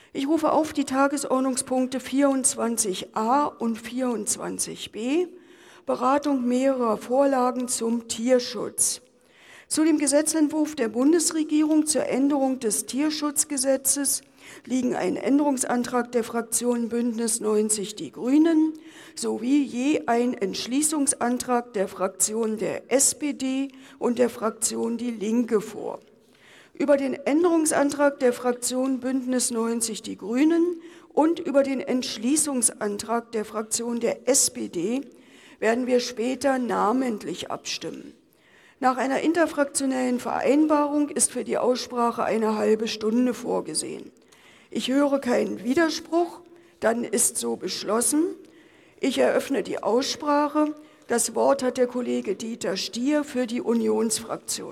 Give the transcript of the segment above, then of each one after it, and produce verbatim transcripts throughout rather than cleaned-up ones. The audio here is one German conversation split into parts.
Ich rufe auf die Tagesordnungspunkte vierundzwanzig a und vierundzwanzig b, Beratung mehrerer Vorlagen zum Tierschutz. Zu dem Gesetzentwurf der Bundesregierung zur Änderung des Tierschutzgesetzes liegen ein Änderungsantrag der Fraktion Bündnis neunzig Die Grünen sowie je ein Entschließungsantrag der Fraktion der S P D und der Fraktion Die Linke vor. Über den Änderungsantrag der Fraktion Bündnis neunzig Die Grünen und über den Entschließungsantrag der Fraktion der S P D werden wir später namentlich abstimmen. Nach einer interfraktionellen Vereinbarung ist für die Aussprache eine halbe Stunde vorgesehen. Ich höre keinen Widerspruch, dann ist so beschlossen. Ich eröffne die Aussprache. Das Wort hat der Kollege Dieter Stier für die Unionsfraktion.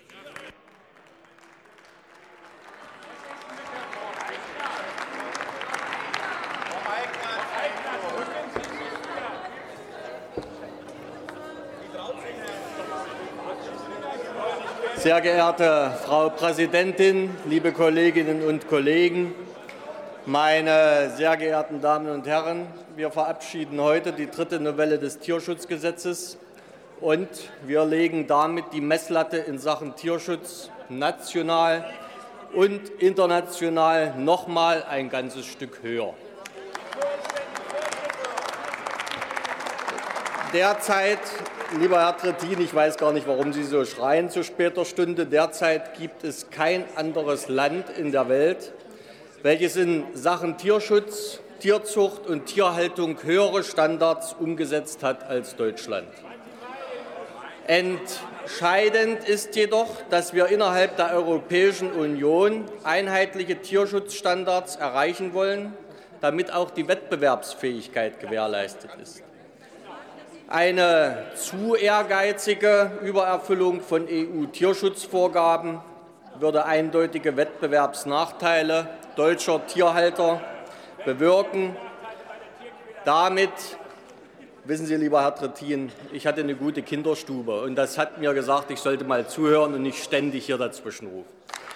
Sehr geehrte Frau Präsidentin, liebe Kolleginnen und Kollegen, meine sehr geehrten Damen und Herren, wir verabschieden heute die dritte Novelle des Tierschutzgesetzes und wir legen damit die Messlatte in Sachen Tierschutz national und international noch mal ein ganzes Stück höher. Derzeit, lieber Herr Trittin, ich weiß gar nicht, warum Sie so schreien zu später Stunde, derzeit gibt es kein anderes Land in der Welt, welches in Sachen Tierschutz, Tierzucht und Tierhaltung höhere Standards umgesetzt hat als Deutschland. Entscheidend ist jedoch, dass wir innerhalb der Europäischen Union einheitliche Tierschutzstandards erreichen wollen, damit auch die Wettbewerbsfähigkeit gewährleistet ist. Eine zu ehrgeizige Übererfüllung von E U-Tierschutzvorgaben würde eindeutige Wettbewerbsnachteile deutscher Tierhalter bewirken. Damit, wissen Sie, lieber Herr Trittin, ich hatte eine gute Kinderstube und das hat mir gesagt, ich sollte mal zuhören und nicht ständig hier dazwischen rufen.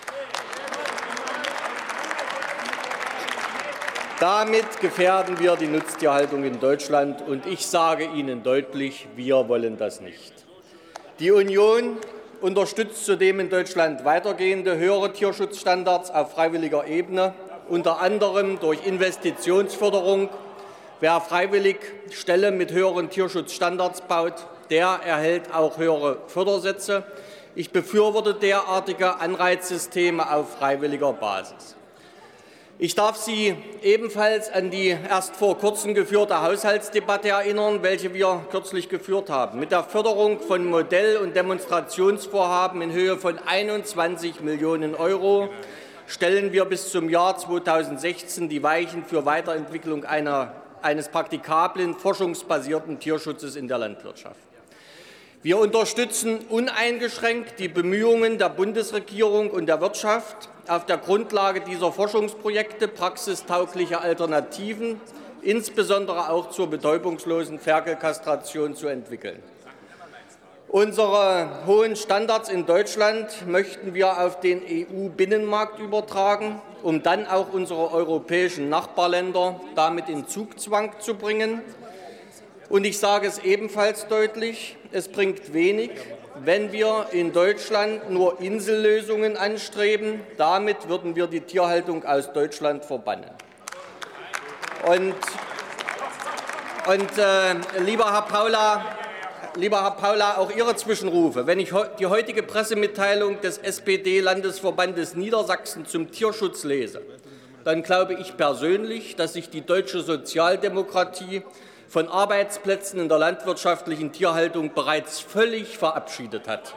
Damit gefährden wir die Nutztierhaltung in Deutschland und ich sage Ihnen deutlich, wir wollen das nicht. Die Union unterstützt zudem in Deutschland weitergehende höhere Tierschutzstandards auf freiwilliger Ebene, unter anderem durch Investitionsförderung. Wer freiwillig Ställe mit höheren Tierschutzstandards baut, der erhält auch höhere Fördersätze. Ich befürworte derartige Anreizsysteme auf freiwilliger Basis. Ich darf Sie ebenfalls an die erst vor kurzem geführte Haushaltsdebatte erinnern, welche wir kürzlich geführt haben. Mit der Förderung von Modell- und Demonstrationsvorhaben in Höhe von einundzwanzig Millionen Euro stellen wir bis zum Jahr zweitausendsechzehn die Weichen für Weiterentwicklung einer, eines praktikablen, forschungsbasierten Tierschutzes in der Landwirtschaft. Wir unterstützen uneingeschränkt die Bemühungen der Bundesregierung und der Wirtschaft, auf der Grundlage dieser Forschungsprojekte praxistaugliche Alternativen, insbesondere auch zur betäubungslosen Ferkelkastration, zu entwickeln. Unsere hohen Standards in Deutschland möchten wir auf den E U-Binnenmarkt übertragen, um dann auch unsere europäischen Nachbarländer damit in Zugzwang zu bringen. Und ich sage es ebenfalls deutlich, es bringt wenig, wenn wir in Deutschland nur Insellösungen anstreben. Damit würden wir die Tierhaltung aus Deutschland verbannen. Und, und äh, lieber Herr Paula, lieber Herr Paula, auch Ihre Zwischenrufe. Wenn ich die heutige Pressemitteilung des S P D-Landesverbandes Niedersachsen zum Tierschutz lese, dann glaube ich persönlich, dass sich die deutsche Sozialdemokratie von Arbeitsplätzen in der landwirtschaftlichen Tierhaltung bereits völlig verabschiedet hat.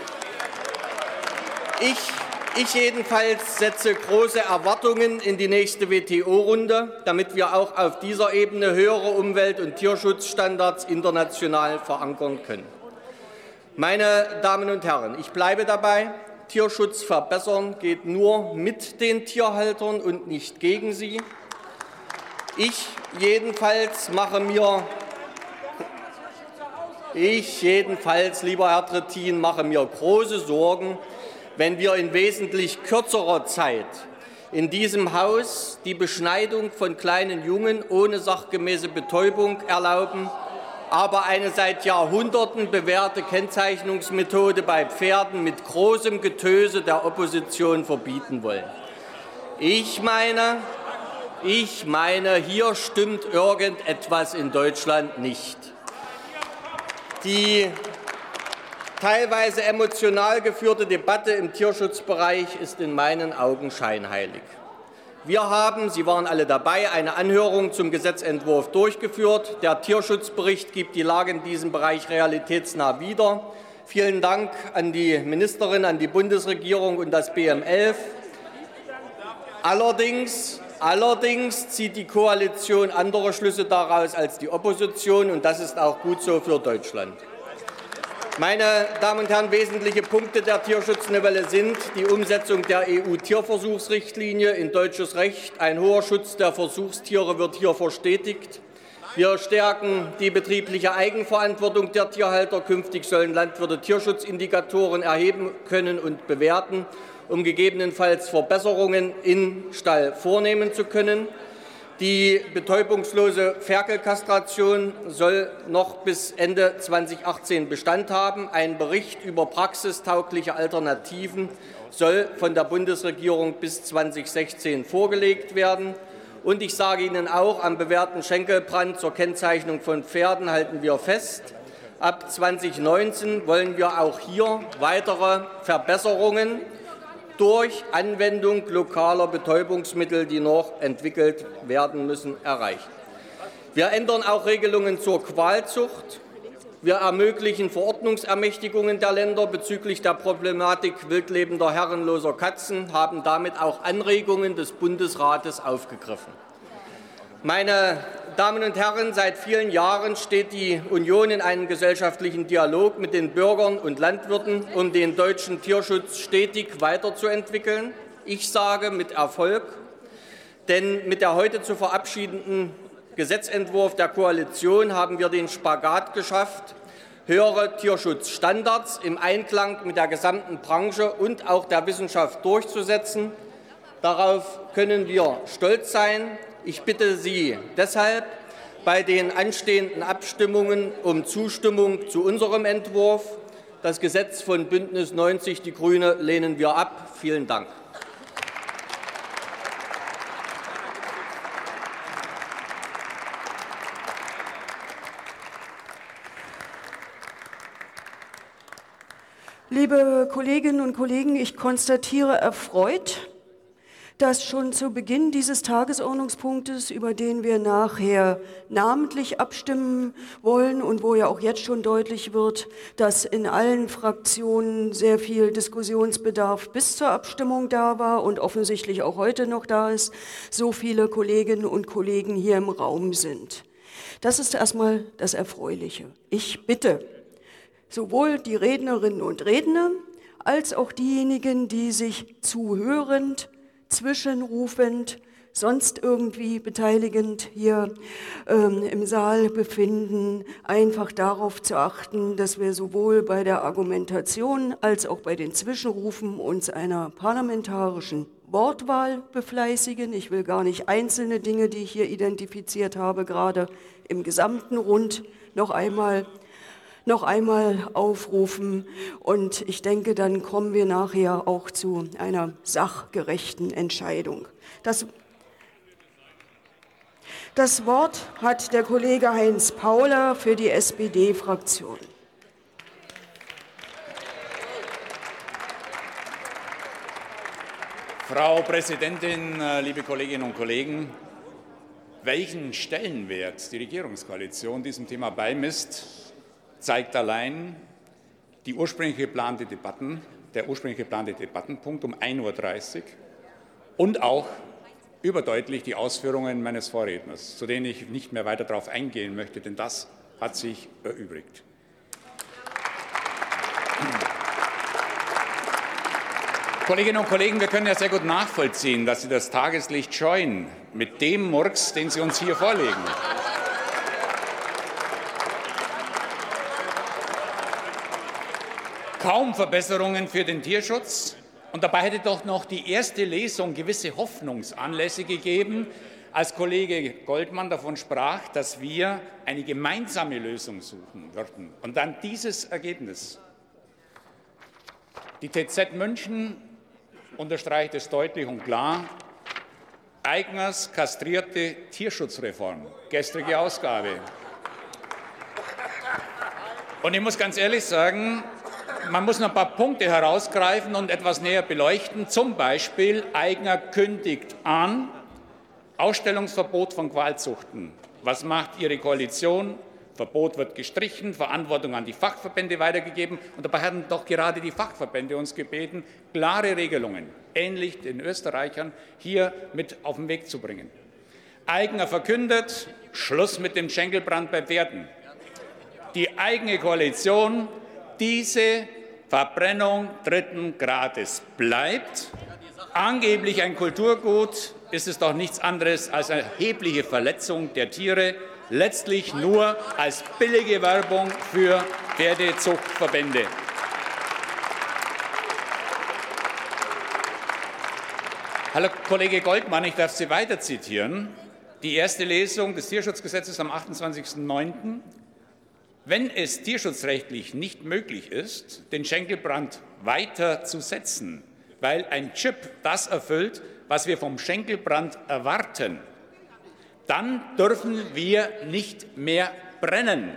Ich, ich jedenfalls setze große Erwartungen in die nächste W T O-Runde, damit wir auch auf dieser Ebene höhere Umwelt- und Tierschutzstandards international verankern können. Meine Damen und Herren, ich bleibe dabei, Tierschutz verbessern geht nur mit den Tierhaltern und nicht gegen sie. Ich jedenfalls mache mir, ich jedenfalls, lieber Herr Trittin, mache mir große Sorgen, wenn wir in wesentlich kürzerer Zeit in diesem Haus die Beschneidung von kleinen Jungen ohne sachgemäße Betäubung erlauben, aber eine seit Jahrhunderten bewährte Kennzeichnungsmethode bei Pferden mit großem Getöse der Opposition verbieten wollen. Ich meine, ich meine, hier stimmt irgendetwas in Deutschland nicht. Die teilweise emotional geführte Debatte im Tierschutzbereich ist in meinen Augen scheinheilig. Wir haben, Sie waren alle dabei, eine Anhörung zum Gesetzentwurf durchgeführt. Der Tierschutzbericht gibt die Lage in diesem Bereich realitätsnah wider. Vielen Dank an die Ministerin, an die Bundesregierung und das B M elf. Allerdings, allerdings zieht die Koalition andere Schlüsse daraus als die Opposition, und das ist auch gut so für Deutschland. Meine Damen und Herren, wesentliche Punkte der Tierschutznovelle sind die Umsetzung der E U-Tierversuchsrichtlinie in deutsches Recht. Ein hoher Schutz der Versuchstiere wird hier verstetigt. Wir stärken die betriebliche Eigenverantwortung der Tierhalter. Künftig sollen Landwirte Tierschutzindikatoren erheben können und bewerten, um gegebenenfalls Verbesserungen im Stall vornehmen zu können. Die betäubungslose Ferkelkastration soll noch bis Ende zweitausendachtzehn Bestand haben. Ein Bericht über praxistaugliche Alternativen soll von der Bundesregierung bis zweitausendsechzehn vorgelegt werden. Und ich sage Ihnen auch, am bewährten Schenkelbrand zur Kennzeichnung von Pferden halten wir fest. Ab zweitausendneunzehn wollen wir auch hier weitere Verbesserungen durch Anwendung lokaler Betäubungsmittel, die noch entwickelt werden müssen, erreichen. Wir ändern auch Regelungen zur Qualzucht. Wir ermöglichen Verordnungsermächtigungen der Länder bezüglich der Problematik wildlebender herrenloser Katzen, haben damit auch Anregungen des Bundesrates aufgegriffen. Meine Damen und Herren, seit vielen Jahren steht die Union in einem gesellschaftlichen Dialog mit den Bürgern und Landwirten, um den deutschen Tierschutz stetig weiterzuentwickeln. Ich sage mit Erfolg, denn mit der heute zu verabschiedenden Gesetzentwurf der Koalition haben wir den Spagat geschafft, höhere Tierschutzstandards im Einklang mit der gesamten Branche und auch der Wissenschaft durchzusetzen. Darauf können wir stolz sein. Ich bitte Sie deshalb bei den anstehenden Abstimmungen um Zustimmung zu unserem Entwurf. Das Gesetz von Bündnis neunzig Die Grüne lehnen wir ab. Vielen Dank. Liebe Kolleginnen und Kollegen, ich konstatiere erfreut, dass schon zu Beginn dieses Tagesordnungspunktes, über den wir nachher namentlich abstimmen wollen und wo ja auch jetzt schon deutlich wird, dass in allen Fraktionen sehr viel Diskussionsbedarf bis zur Abstimmung da war und offensichtlich auch heute noch da ist, so viele Kolleginnen und Kollegen hier im Raum sind. Das ist erstmal das Erfreuliche. Ich bitte sowohl die Rednerinnen und Redner als auch diejenigen, die sich zuhörend, zwischenrufend, sonst irgendwie beteiligend hier ähm, im Saal befinden, einfach darauf zu achten, dass wir sowohl bei der Argumentation als auch bei den Zwischenrufen uns einer parlamentarischen Wortwahl befleißigen. Ich will gar nicht einzelne Dinge, die ich hier identifiziert habe, gerade im gesamten Rund noch einmal noch einmal aufrufen, und ich denke, dann kommen wir nachher auch zu einer sachgerechten Entscheidung. Das, das Wort hat der Kollege Heinz Pauler für die S P D-Fraktion. Frau Präsidentin, liebe Kolleginnen und Kollegen! Welchen Stellenwert die Regierungskoalition diesem Thema beimisst, zeigt allein die ursprünglich geplante Debatten, der ursprünglich geplante Debattenpunkt um ein Uhr dreißig und auch überdeutlich die Ausführungen meines Vorredners, zu denen ich nicht mehr weiter darauf eingehen möchte, denn das hat sich erübrigt. Kolleginnen und Kollegen, wir können ja sehr gut nachvollziehen, dass Sie das Tageslicht scheuen mit dem Murks, den Sie uns hier vorlegen. Kaum Verbesserungen für den Tierschutz, Und dabei hätte doch noch die erste Lesung gewisse Hoffnungsanlässe gegeben, als Kollege Goldmann davon sprach, dass wir eine gemeinsame Lösung suchen würden. Und dann dieses Ergebnis. Die T Z München unterstreicht es deutlich und klar. Aigners kastrierte Tierschutzreform, gestrige Ausgabe. Und ich muss ganz ehrlich sagen, man muss noch ein paar Punkte herausgreifen und etwas näher beleuchten. Zum Beispiel, Aigner kündigt an, Ausstellungsverbot von Qualzuchten. Was macht Ihre Koalition? Verbot wird gestrichen, Verantwortung an die Fachverbände weitergegeben. Und dabei hatten doch gerade die Fachverbände uns gebeten, klare Regelungen, ähnlich den Österreichern, hier mit auf den Weg zu bringen. Aigner verkündet, Schluss mit dem Schenkelbrand bei Pferden. Die eigene Koalition, diese Verbrennung dritten Grades bleibt. Angeblich ein Kulturgut, ist es doch nichts anderes als eine erhebliche Verletzung der Tiere, letztlich nur als billige Werbung für Pferdezuchtverbände. Herr Kollege Goldmann, ich darf Sie weiter zitieren. Die erste Lesung des Tierschutzgesetzes am achtundzwanzigsten neunten Wenn es tierschutzrechtlich nicht möglich ist, den Schenkelbrand weiter zu setzen, weil ein Chip das erfüllt, was wir vom Schenkelbrand erwarten, dann dürfen wir nicht mehr brennen.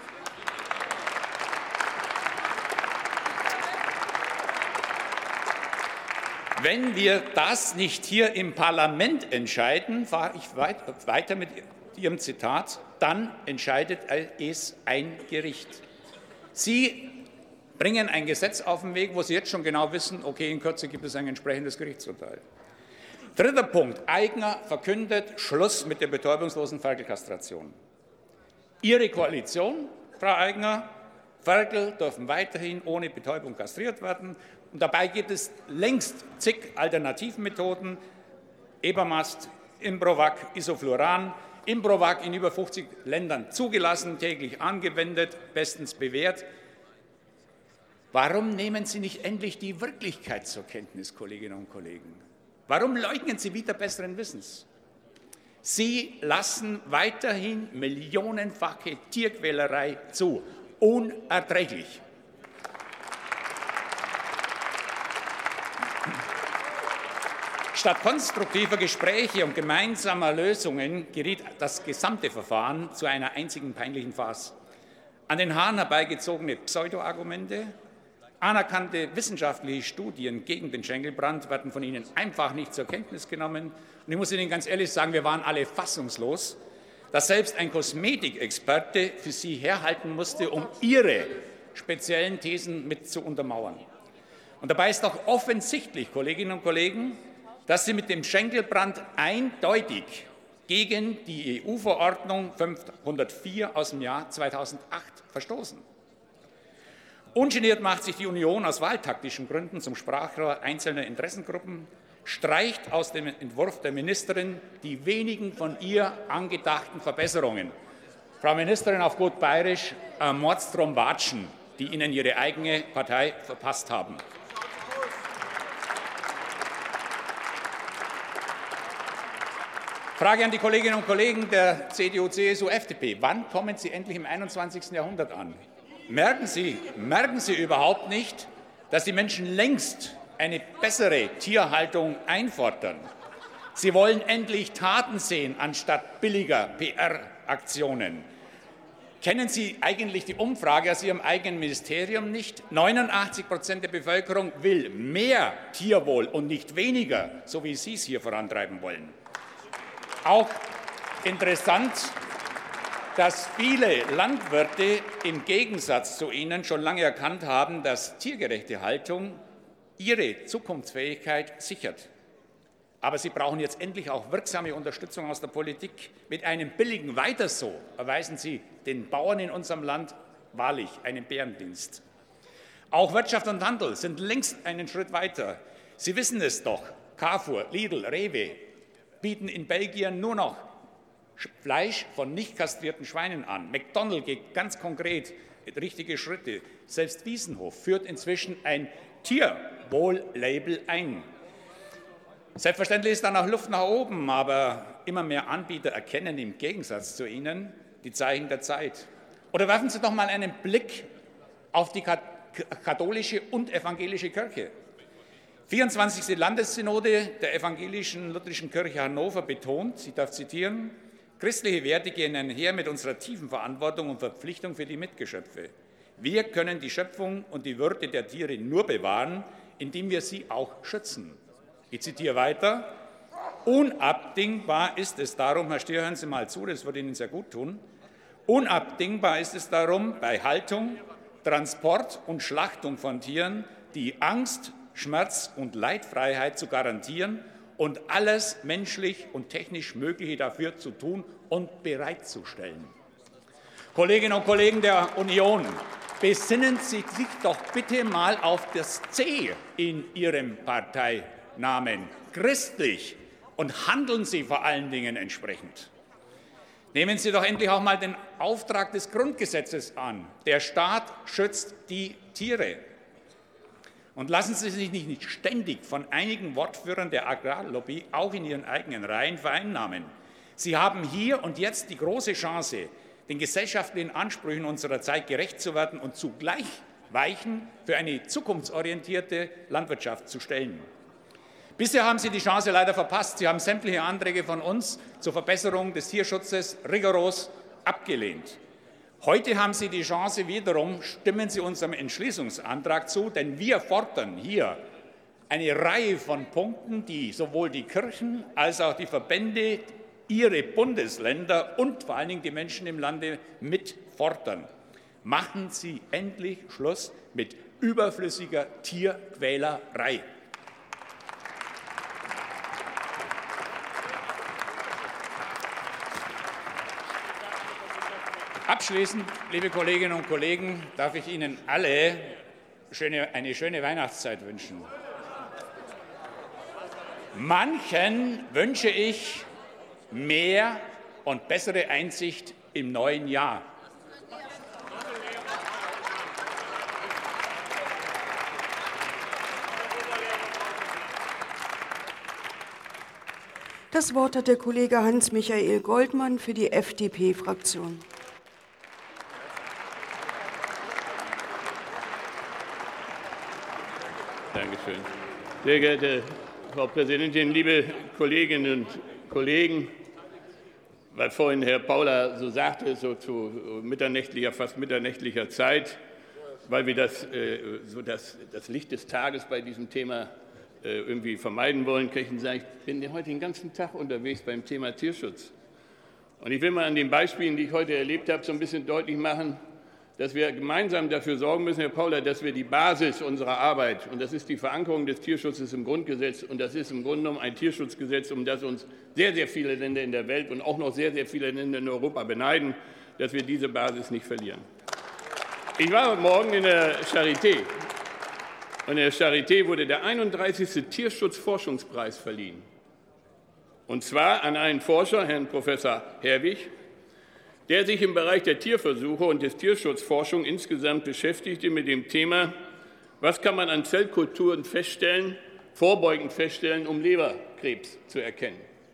Wenn wir das nicht hier im Parlament entscheiden, fahre ich weiter mit Ihrem Zitat, dann entscheidet es ein Gericht. Sie bringen ein Gesetz auf den Weg, wo Sie jetzt schon genau wissen, okay, in Kürze gibt es ein entsprechendes Gerichtsurteil. Dritter Punkt. Aigner verkündet Schluss mit der betäubungslosen Ferkelkastration. Ihre Koalition, Frau Aigner, Ferkel dürfen weiterhin ohne Betäubung kastriert werden. Und dabei gibt es längst zig Alternativmethoden. Ebermast, Improvac, Isofluran. Improvac in über fünfzig Ländern zugelassen, täglich angewendet, bestens bewährt. Warum nehmen Sie nicht endlich die Wirklichkeit zur Kenntnis, Kolleginnen und Kollegen? Warum leugnen Sie wieder besseren Wissens? Sie lassen weiterhin millionenfache Tierquälerei zu. Unerträglich. Statt konstruktiver Gespräche und gemeinsamer Lösungen geriet das gesamte Verfahren zu einer einzigen peinlichen Farce. An den Haaren herbeigezogene Pseudo-Argumente, anerkannte wissenschaftliche Studien gegen den Schenkelbrand werden von Ihnen einfach nicht zur Kenntnis genommen. Und ich muss Ihnen ganz ehrlich sagen, wir waren alle fassungslos, dass selbst ein Kosmetikexperte für Sie herhalten musste, um Ihre speziellen Thesen mit zu untermauern. Und dabei ist doch offensichtlich, Kolleginnen und Kollegen, dass Sie mit dem Schenkelbrand eindeutig gegen die E U-Verordnung fünfhundertvier aus dem Jahr zweitausendacht verstoßen. Ungeniert macht sich die Union aus wahltaktischen Gründen zum Sprachrohr einzelner Interessengruppen, streicht aus dem Entwurf der Ministerin die wenigen von ihr angedachten Verbesserungen. Frau Ministerin, auf gut bayerisch, äh, Mordstrom watschen, die Ihnen Ihre eigene Partei verpasst haben. Frage an die Kolleginnen und Kollegen der C D U, C S U, F D P. Wann kommen Sie endlich im einundzwanzigsten Jahrhundert an? Merken Sie, merken Sie überhaupt nicht, dass die Menschen längst eine bessere Tierhaltung einfordern? Sie wollen endlich Taten sehen, anstatt billiger P R-Aktionen. Kennen Sie eigentlich die Umfrage aus Ihrem eigenen Ministerium nicht? neunundachtzig Prozent der Bevölkerung will mehr Tierwohl und nicht weniger, so wie Sie es hier vorantreiben wollen. Auch interessant, dass viele Landwirte im Gegensatz zu Ihnen schon lange erkannt haben, dass tiergerechte Haltung ihre Zukunftsfähigkeit sichert. Aber sie brauchen jetzt endlich auch wirksame Unterstützung aus der Politik. Mit einem billigen Weiter so erweisen Sie den Bauern in unserem Land wahrlich einen Bärendienst. Auch Wirtschaft und Handel sind längst einen Schritt weiter. Sie wissen es doch, Carrefour, Lidl, Rewe bieten in Belgien nur noch Fleisch von nicht kastrierten Schweinen an. McDonald's geht ganz konkret richtige Schritte. Selbst Wiesenhof führt inzwischen ein Tierwohl-Label ein. Selbstverständlich ist da noch Luft nach oben, aber immer mehr Anbieter erkennen im Gegensatz zu Ihnen die Zeichen der Zeit. Oder werfen Sie doch mal einen Blick auf die katholische und evangelische Kirche. vierundzwanzigste Landessynode der evangelischen lutherischen Kirche Hannover betont, ich darf zitieren, christliche Werte gehen einher mit unserer tiefen Verantwortung und Verpflichtung für die Mitgeschöpfe. Wir können die Schöpfung und die Würde der Tiere nur bewahren, indem wir sie auch schützen. Ich zitiere weiter. Unabdingbar ist es darum, Herr Stier, hören Sie mal zu, das würde Ihnen sehr gut tun, unabdingbar ist es darum, bei Haltung, Transport und Schlachtung von Tieren die Angst, Schmerz und Leidfreiheit zu garantieren und alles menschlich und technisch Mögliche dafür zu tun und bereitzustellen. Kolleginnen und Kollegen der Union, besinnen Sie sich doch bitte mal auf das C in Ihrem Parteinamen, christlich, und handeln Sie vor allen Dingen entsprechend. Nehmen Sie doch endlich auch mal den Auftrag des Grundgesetzes an. Der Staat schützt die Tiere. Und lassen Sie sich nicht ständig von einigen Wortführern der Agrarlobby auch in Ihren eigenen Reihen vereinnahmen. Sie haben hier und jetzt die große Chance, den gesellschaftlichen Ansprüchen unserer Zeit gerecht zu werden und zugleich Weichen für eine zukunftsorientierte Landwirtschaft zu stellen. Bisher haben Sie die Chance leider verpasst. Sie haben sämtliche Anträge von uns zur Verbesserung des Tierschutzes rigoros abgelehnt. Heute haben Sie die Chance wiederum, stimmen Sie unserem Entschließungsantrag zu, denn wir fordern hier eine Reihe von Punkten, die sowohl die Kirchen als auch die Verbände, ihre Bundesländer und vor allen Dingen die Menschen im Lande mitfordern. Machen Sie endlich Schluss mit überflüssiger Tierquälerei. Abschließend, liebe Kolleginnen und Kollegen, darf ich Ihnen alle schöne, eine schöne Weihnachtszeit wünschen. Manchen wünsche ich mehr und bessere Einsicht im neuen Jahr. Das Wort hat der Kollege Hans-Michael Goldmann für die F D P-Fraktion. Dankeschön. Sehr geehrte Frau Präsidentin, liebe Kolleginnen und Kollegen! Weil vorhin Herr Paula so sagte, so zu mitternächtlicher, fast mitternächtlicher Zeit, weil wir das, so das, das Licht des Tages bei diesem Thema irgendwie vermeiden wollen, kann ich Ihnen sagen, ich bin heute den ganzen Tag unterwegs beim Thema Tierschutz. Und ich will mal an den Beispielen, die ich heute erlebt habe, so ein bisschen deutlich machen, dass wir gemeinsam dafür sorgen müssen, Herr Paula, dass wir die Basis unserer Arbeit, und das ist die Verankerung des Tierschutzes im Grundgesetz, und das ist im Grunde genommen ein Tierschutzgesetz, um das uns sehr, sehr viele Länder in der Welt und auch noch sehr, sehr viele Länder in Europa beneiden, dass wir diese Basis nicht verlieren. Ich war heute Morgen in der Charité, und in der Charité wurde der einunddreißigste Tierschutzforschungspreis verliehen. Und zwar an einen Forscher, Herrn Professor Herwig, der sich im Bereich der Tierversuche und des Tierschutzforschung insgesamt beschäftigte mit dem Thema, was kann man an Zellkulturen feststellen, vorbeugend feststellen, um Leberkrebs zu erkennen.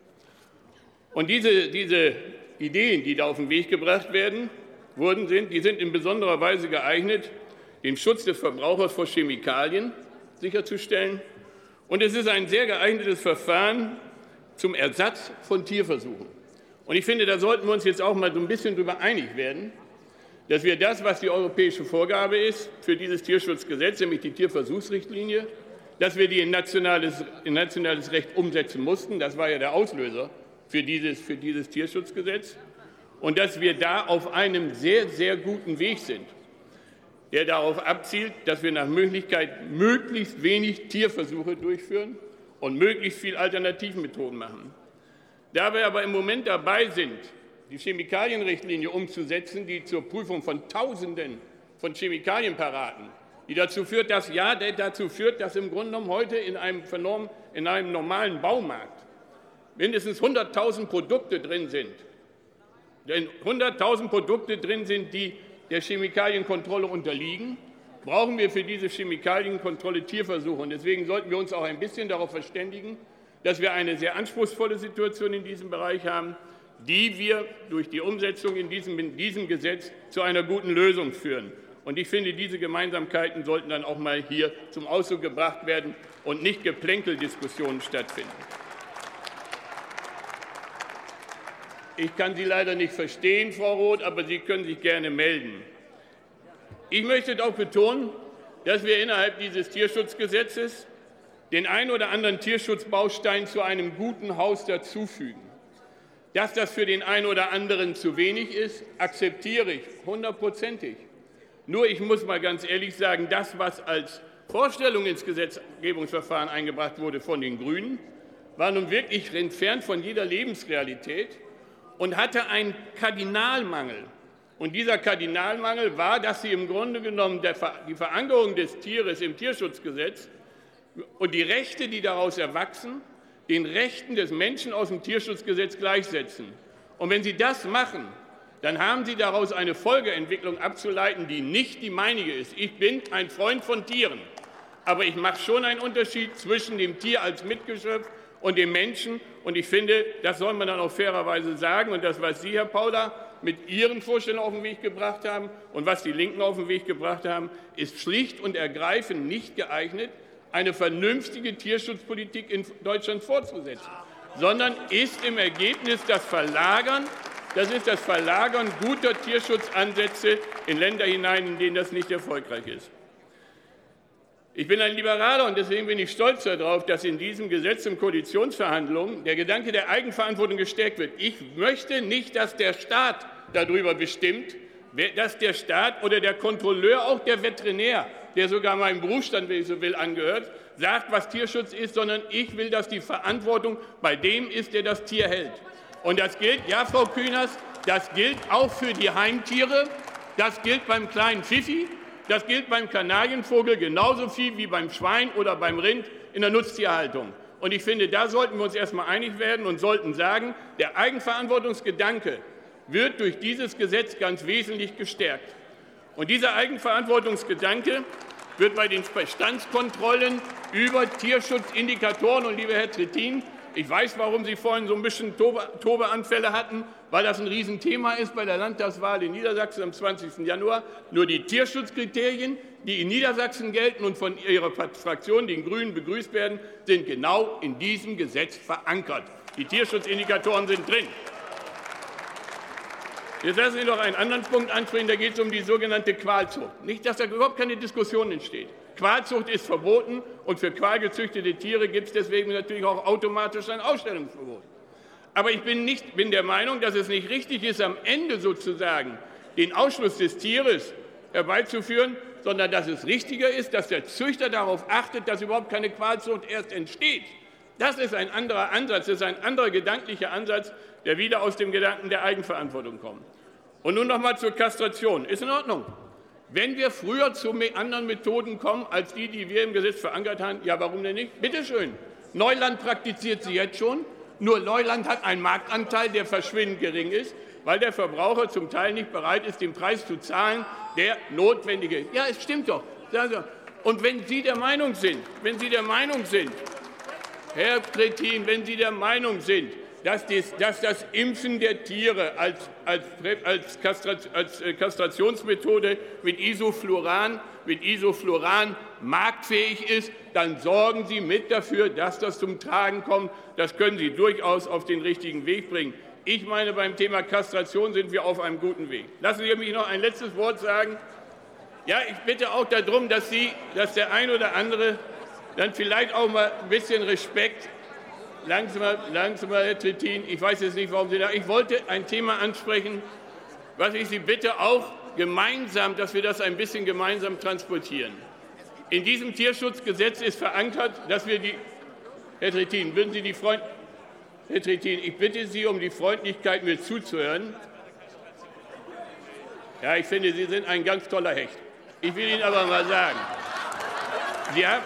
Und diese, diese Ideen, die da auf den Weg gebracht werden, wurden, sind, die sind in besonderer Weise geeignet, den Schutz des Verbrauchers vor Chemikalien sicherzustellen. Und es ist ein sehr geeignetes Verfahren zum Ersatz von Tierversuchen. Und ich finde, da sollten wir uns jetzt auch mal so ein bisschen darüber einig werden, dass wir das, was die europäische Vorgabe ist für dieses Tierschutzgesetz, nämlich die Tierversuchsrichtlinie, dass wir die in nationales, in nationales Recht umsetzen mussten. Das war ja der Auslöser für dieses, für dieses Tierschutzgesetz. Und dass wir da auf einem sehr, sehr guten Weg sind, der darauf abzielt, dass wir nach Möglichkeit möglichst wenig Tierversuche durchführen und möglichst viel Alternativmethoden machen. Da wir aber im Moment dabei sind, die Chemikalienrichtlinie umzusetzen, die zur Prüfung von Tausenden von Chemikalien paraten, die dazu führt, dass, ja, dazu führt, dass im Grunde genommen heute in einem, in einem normalen Baumarkt mindestens hunderttausend Produkte drin sind, hunderttausend Produkte drin sind, die der Chemikalienkontrolle unterliegen, brauchen wir für diese Chemikalienkontrolle Tierversuche. Und deswegen sollten wir uns auch ein bisschen darauf verständigen, dass wir eine sehr anspruchsvolle Situation in diesem Bereich haben, die wir durch die Umsetzung in diesem, in diesem Gesetz zu einer guten Lösung führen. Und ich finde, diese Gemeinsamkeiten sollten dann auch mal hier zum Ausdruck gebracht werden und nicht Geplänkeldiskussionen stattfinden. Ich kann Sie leider nicht verstehen, Frau Roth, aber Sie können sich gerne melden. Ich möchte auch betonen, dass wir innerhalb dieses Tierschutzgesetzes den einen oder anderen Tierschutzbaustein zu einem guten Haus dazufügen. Dass das für den einen oder anderen zu wenig ist, akzeptiere ich hundertprozentig. Nur ich muss mal ganz ehrlich sagen, das, was als Vorstellung ins Gesetzgebungsverfahren eingebracht wurde von den Grünen, war nun wirklich entfernt von jeder Lebensrealität und hatte einen Kardinalmangel. Und dieser Kardinalmangel war, dass sie im Grunde genommen die Verankerung des Tieres im Tierschutzgesetz und die Rechte, die daraus erwachsen, den Rechten des Menschen aus dem Tierschutzgesetz gleichsetzen. Und wenn Sie das machen, dann haben Sie daraus eine Folgeentwicklung abzuleiten, die nicht die meinige ist. Ich bin ein Freund von Tieren, aber ich mache schon einen Unterschied zwischen dem Tier als Mitgeschöpf und dem Menschen. Und ich finde, das soll man dann auch fairerweise sagen. Und das, was Sie, Herr Paula, mit Ihren Vorstellungen auf den Weg gebracht haben und was die Linken auf den Weg gebracht haben, ist schlicht und ergreifend nicht geeignet, eine vernünftige Tierschutzpolitik in Deutschland fortzusetzen, sondern ist im Ergebnis das Verlagern, das ist das Verlagern guter Tierschutzansätze in Länder hinein, in denen das nicht erfolgreich ist. Ich bin ein Liberaler und deswegen bin ich stolz darauf, dass in diesem Gesetz in Koalitionsverhandlungen der Gedanke der Eigenverantwortung gestärkt wird. Ich möchte nicht, dass der Staat darüber bestimmt, dass der Staat oder der Kontrolleur, auch der Veterinär, der sogar meinem Berufsstand, wenn ich so will, angehört, sagt, was Tierschutz ist, sondern ich will, dass die Verantwortung bei dem ist, der das Tier hält. Und das gilt, ja, Frau Künast, das gilt auch für die Heimtiere, das gilt beim kleinen Pfiffi, das gilt beim Kanarienvogel genauso viel wie beim Schwein oder beim Rind in der Nutztierhaltung. Und ich finde, da sollten wir uns erst mal einig werden und sollten sagen, der Eigenverantwortungsgedanke wird durch dieses Gesetz ganz wesentlich gestärkt. Und dieser Eigenverantwortungsgedanke wird bei den Bestandskontrollen über Tierschutzindikatoren, und lieber Herr Trittin, ich weiß, warum Sie vorhin so ein bisschen Tobe, Tobeanfälle hatten, weil das ein Riesenthema ist bei der Landtagswahl in Niedersachsen am zwanzigsten Januar. Nur die Tierschutzkriterien, die in Niedersachsen gelten und von Ihrer Fraktion, den Grünen, begrüßt werden, sind genau in diesem Gesetz verankert. Die Tierschutzindikatoren sind drin. Jetzt lassen Sie noch einen anderen Punkt ansprechen, da geht es um die sogenannte Qualzucht. Nicht, dass da überhaupt keine Diskussion entsteht. Qualzucht ist verboten und für qualgezüchtete Tiere gibt es deswegen natürlich auch automatisch ein Ausstellungsverbot. Aber ich bin, nicht, bin der Meinung, dass es nicht richtig ist, am Ende sozusagen den Ausschluss des Tieres herbeizuführen, sondern dass es richtiger ist, dass der Züchter darauf achtet, dass überhaupt keine Qualzucht erst entsteht. Das ist ein anderer Ansatz, das ist ein anderer gedanklicher Ansatz, der wieder aus dem Gedanken der Eigenverantwortung kommt. Und nun noch mal zur Kastration. Ist in Ordnung. Wenn wir früher zu anderen Methoden kommen, als die, die wir im Gesetz verankert haben, ja, warum denn nicht? Bitte schön. Neuland praktiziert sie jetzt schon. Nur Neuland hat einen Marktanteil, der verschwindend gering ist, weil der Verbraucher zum Teil nicht bereit ist, den Preis zu zahlen, der notwendige ist. Ja, es stimmt doch. Und wenn Sie der Meinung sind, wenn Sie der Meinung sind, Herr Trittin, wenn Sie der Meinung sind, dass das, dass das Impfen der Tiere als, als, als, Kastrat, als Kastrationsmethode mit Isofluran, mit Isofluran marktfähig ist, dann sorgen Sie mit dafür, dass das zum Tragen kommt. Das können Sie durchaus auf den richtigen Weg bringen. Ich meine, beim Thema Kastration sind wir auf einem guten Weg. Lassen Sie mich noch ein letztes Wort sagen. Ja, ich bitte auch darum, dass Sie, dass der ein oder andere dann vielleicht auch mal ein bisschen Respekt. Langsamer, langsamer, Herr Trittin. Ich weiß jetzt nicht, warum Sie da. Ich wollte ein Thema ansprechen, was ich Sie bitte auch gemeinsam, dass wir das ein bisschen gemeinsam transportieren. In diesem Tierschutzgesetz ist verankert, dass wir die. Herr Trittin, würden Sie die Freund. Herr Trittin, ich bitte Sie um die Freundlichkeit, mir zuzuhören. Ja, ich finde, Sie sind ein ganz toller Hecht. Ich will Ihnen aber mal sagen, Sie haben.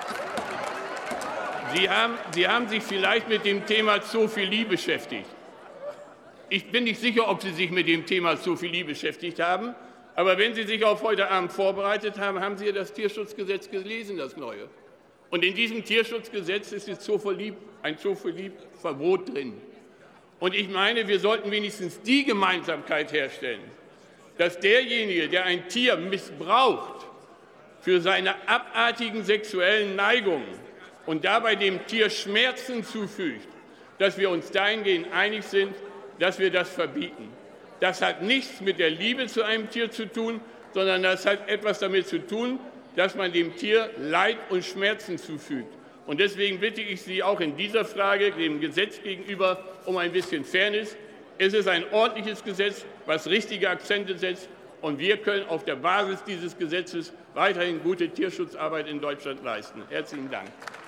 Sie haben, Sie haben sich vielleicht mit dem Thema Zoophilie beschäftigt. Ich bin nicht sicher, ob Sie sich mit dem Thema Zoophilie beschäftigt haben, Aber wenn Sie sich auf heute Abend vorbereitet haben, haben Sie ja das Tierschutzgesetz gelesen, das neue. Und in diesem Tierschutzgesetz ist jetzt ein Zoophilie-Verbot drin. Und ich meine, wir sollten wenigstens die Gemeinsamkeit herstellen, dass derjenige, der ein Tier missbraucht für seine abartigen sexuellen Neigungen und dabei dem Tier Schmerzen zufügt, dass wir uns dahingehend einig sind, dass wir das verbieten. Das hat nichts mit der Liebe zu einem Tier zu tun, sondern das hat etwas damit zu tun, dass man dem Tier Leid und Schmerzen zufügt. Und deswegen bitte ich Sie auch in dieser Frage dem Gesetz gegenüber um ein bisschen Fairness. Es ist ein ordentliches Gesetz, was richtige Akzente setzt. Und wir können auf der Basis dieses Gesetzes weiterhin gute Tierschutzarbeit in Deutschland leisten. Herzlichen Dank.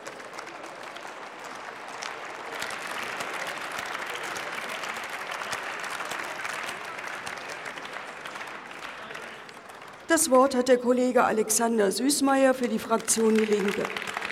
Das Wort hat der Kollege Alexander Süßmayr für die Fraktion Die Linke.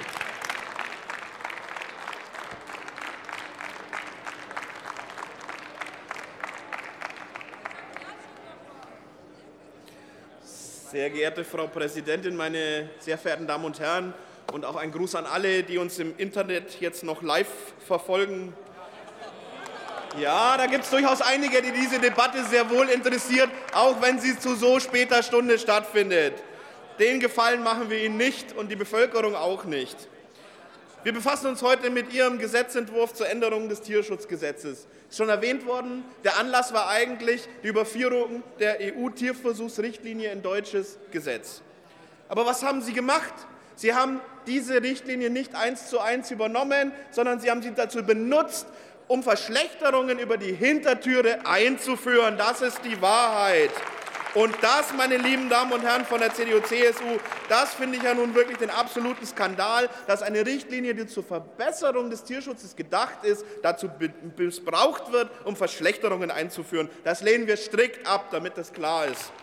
Sehr geehrte Frau Präsidentin, meine sehr verehrten Damen und Herren, und auch ein Gruß an alle, die uns im Internet jetzt noch live verfolgen. Ja, da gibt es durchaus einige, die diese Debatte sehr wohl interessiert, auch wenn sie zu so später Stunde stattfindet. Den Gefallen machen wir Ihnen nicht und die Bevölkerung auch nicht. Wir befassen uns heute mit Ihrem Gesetzentwurf zur Änderung des Tierschutzgesetzes. Ist schon erwähnt worden, der Anlass war eigentlich die Überführung der E U-Tierversuchsrichtlinie in deutsches Gesetz. Aber was haben Sie gemacht? Sie haben diese Richtlinie nicht eins zu eins übernommen, sondern Sie haben sie dazu benutzt, um Verschlechterungen über die Hintertüre einzuführen. Das ist die Wahrheit. Und das, meine lieben Damen und Herren von der C D U C S U, das finde ich ja nun wirklich den absoluten Skandal, dass eine Richtlinie, die zur Verbesserung des Tierschutzes gedacht ist, dazu missbraucht wird, um Verschlechterungen einzuführen. Das lehnen wir strikt ab, damit das klar ist.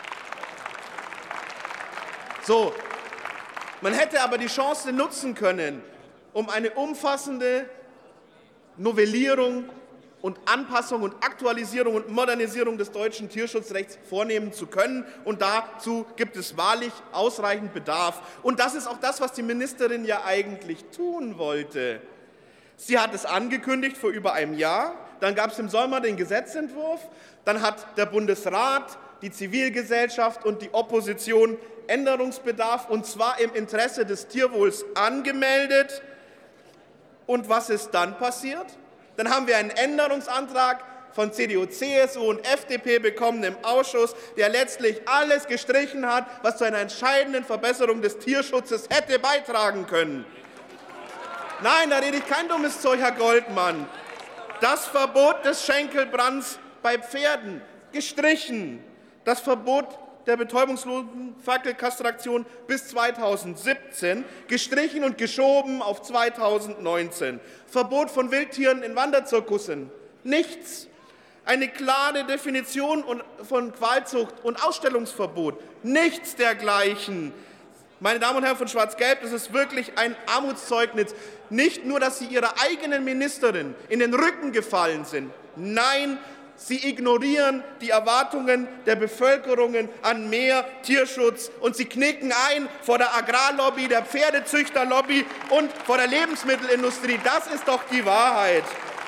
So, man hätte aber die Chance nutzen können, um eine umfassende Novellierung und Anpassung und Aktualisierung und Modernisierung des deutschen Tierschutzrechts vornehmen zu können. Und dazu gibt es wahrlich ausreichend Bedarf. Und das ist auch das, was die Ministerin ja eigentlich tun wollte. Sie hat es angekündigt vor über einem Jahr. Dann gab es im Sommer den Gesetzentwurf. Dann hat der Bundesrat, die Zivilgesellschaft und die Opposition Änderungsbedarf, und zwar im Interesse des Tierwohls, angemeldet. Und was ist dann passiert? Dann haben wir einen Änderungsantrag von C D U, C S U und F D P bekommen im Ausschuss, der letztlich alles gestrichen hat, was zu einer entscheidenden Verbesserung des Tierschutzes hätte beitragen können. Nein, da rede ich kein dummes Zeug, Herr Goldmann. Das Verbot des Schenkelbrands bei Pferden gestrichen. Das Verbot der betäubungslosen Fackelkastration bis zweitausendsiebzehn, gestrichen und geschoben auf zweitausendneunzehn. Verbot von Wildtieren in Wanderzirkussen, nichts. Eine klare Definition von Qualzucht und Ausstellungsverbot, nichts dergleichen. Meine Damen und Herren von Schwarz-Gelb, das ist wirklich ein Armutszeugnis. Nicht nur, dass Sie Ihrer eigenen Ministerin in den Rücken gefallen sind, nein, Sie ignorieren die Erwartungen der Bevölkerung an mehr Tierschutz, und Sie knicken ein vor der Agrarlobby, der Pferdezüchterlobby und vor der Lebensmittelindustrie. Das ist doch die Wahrheit.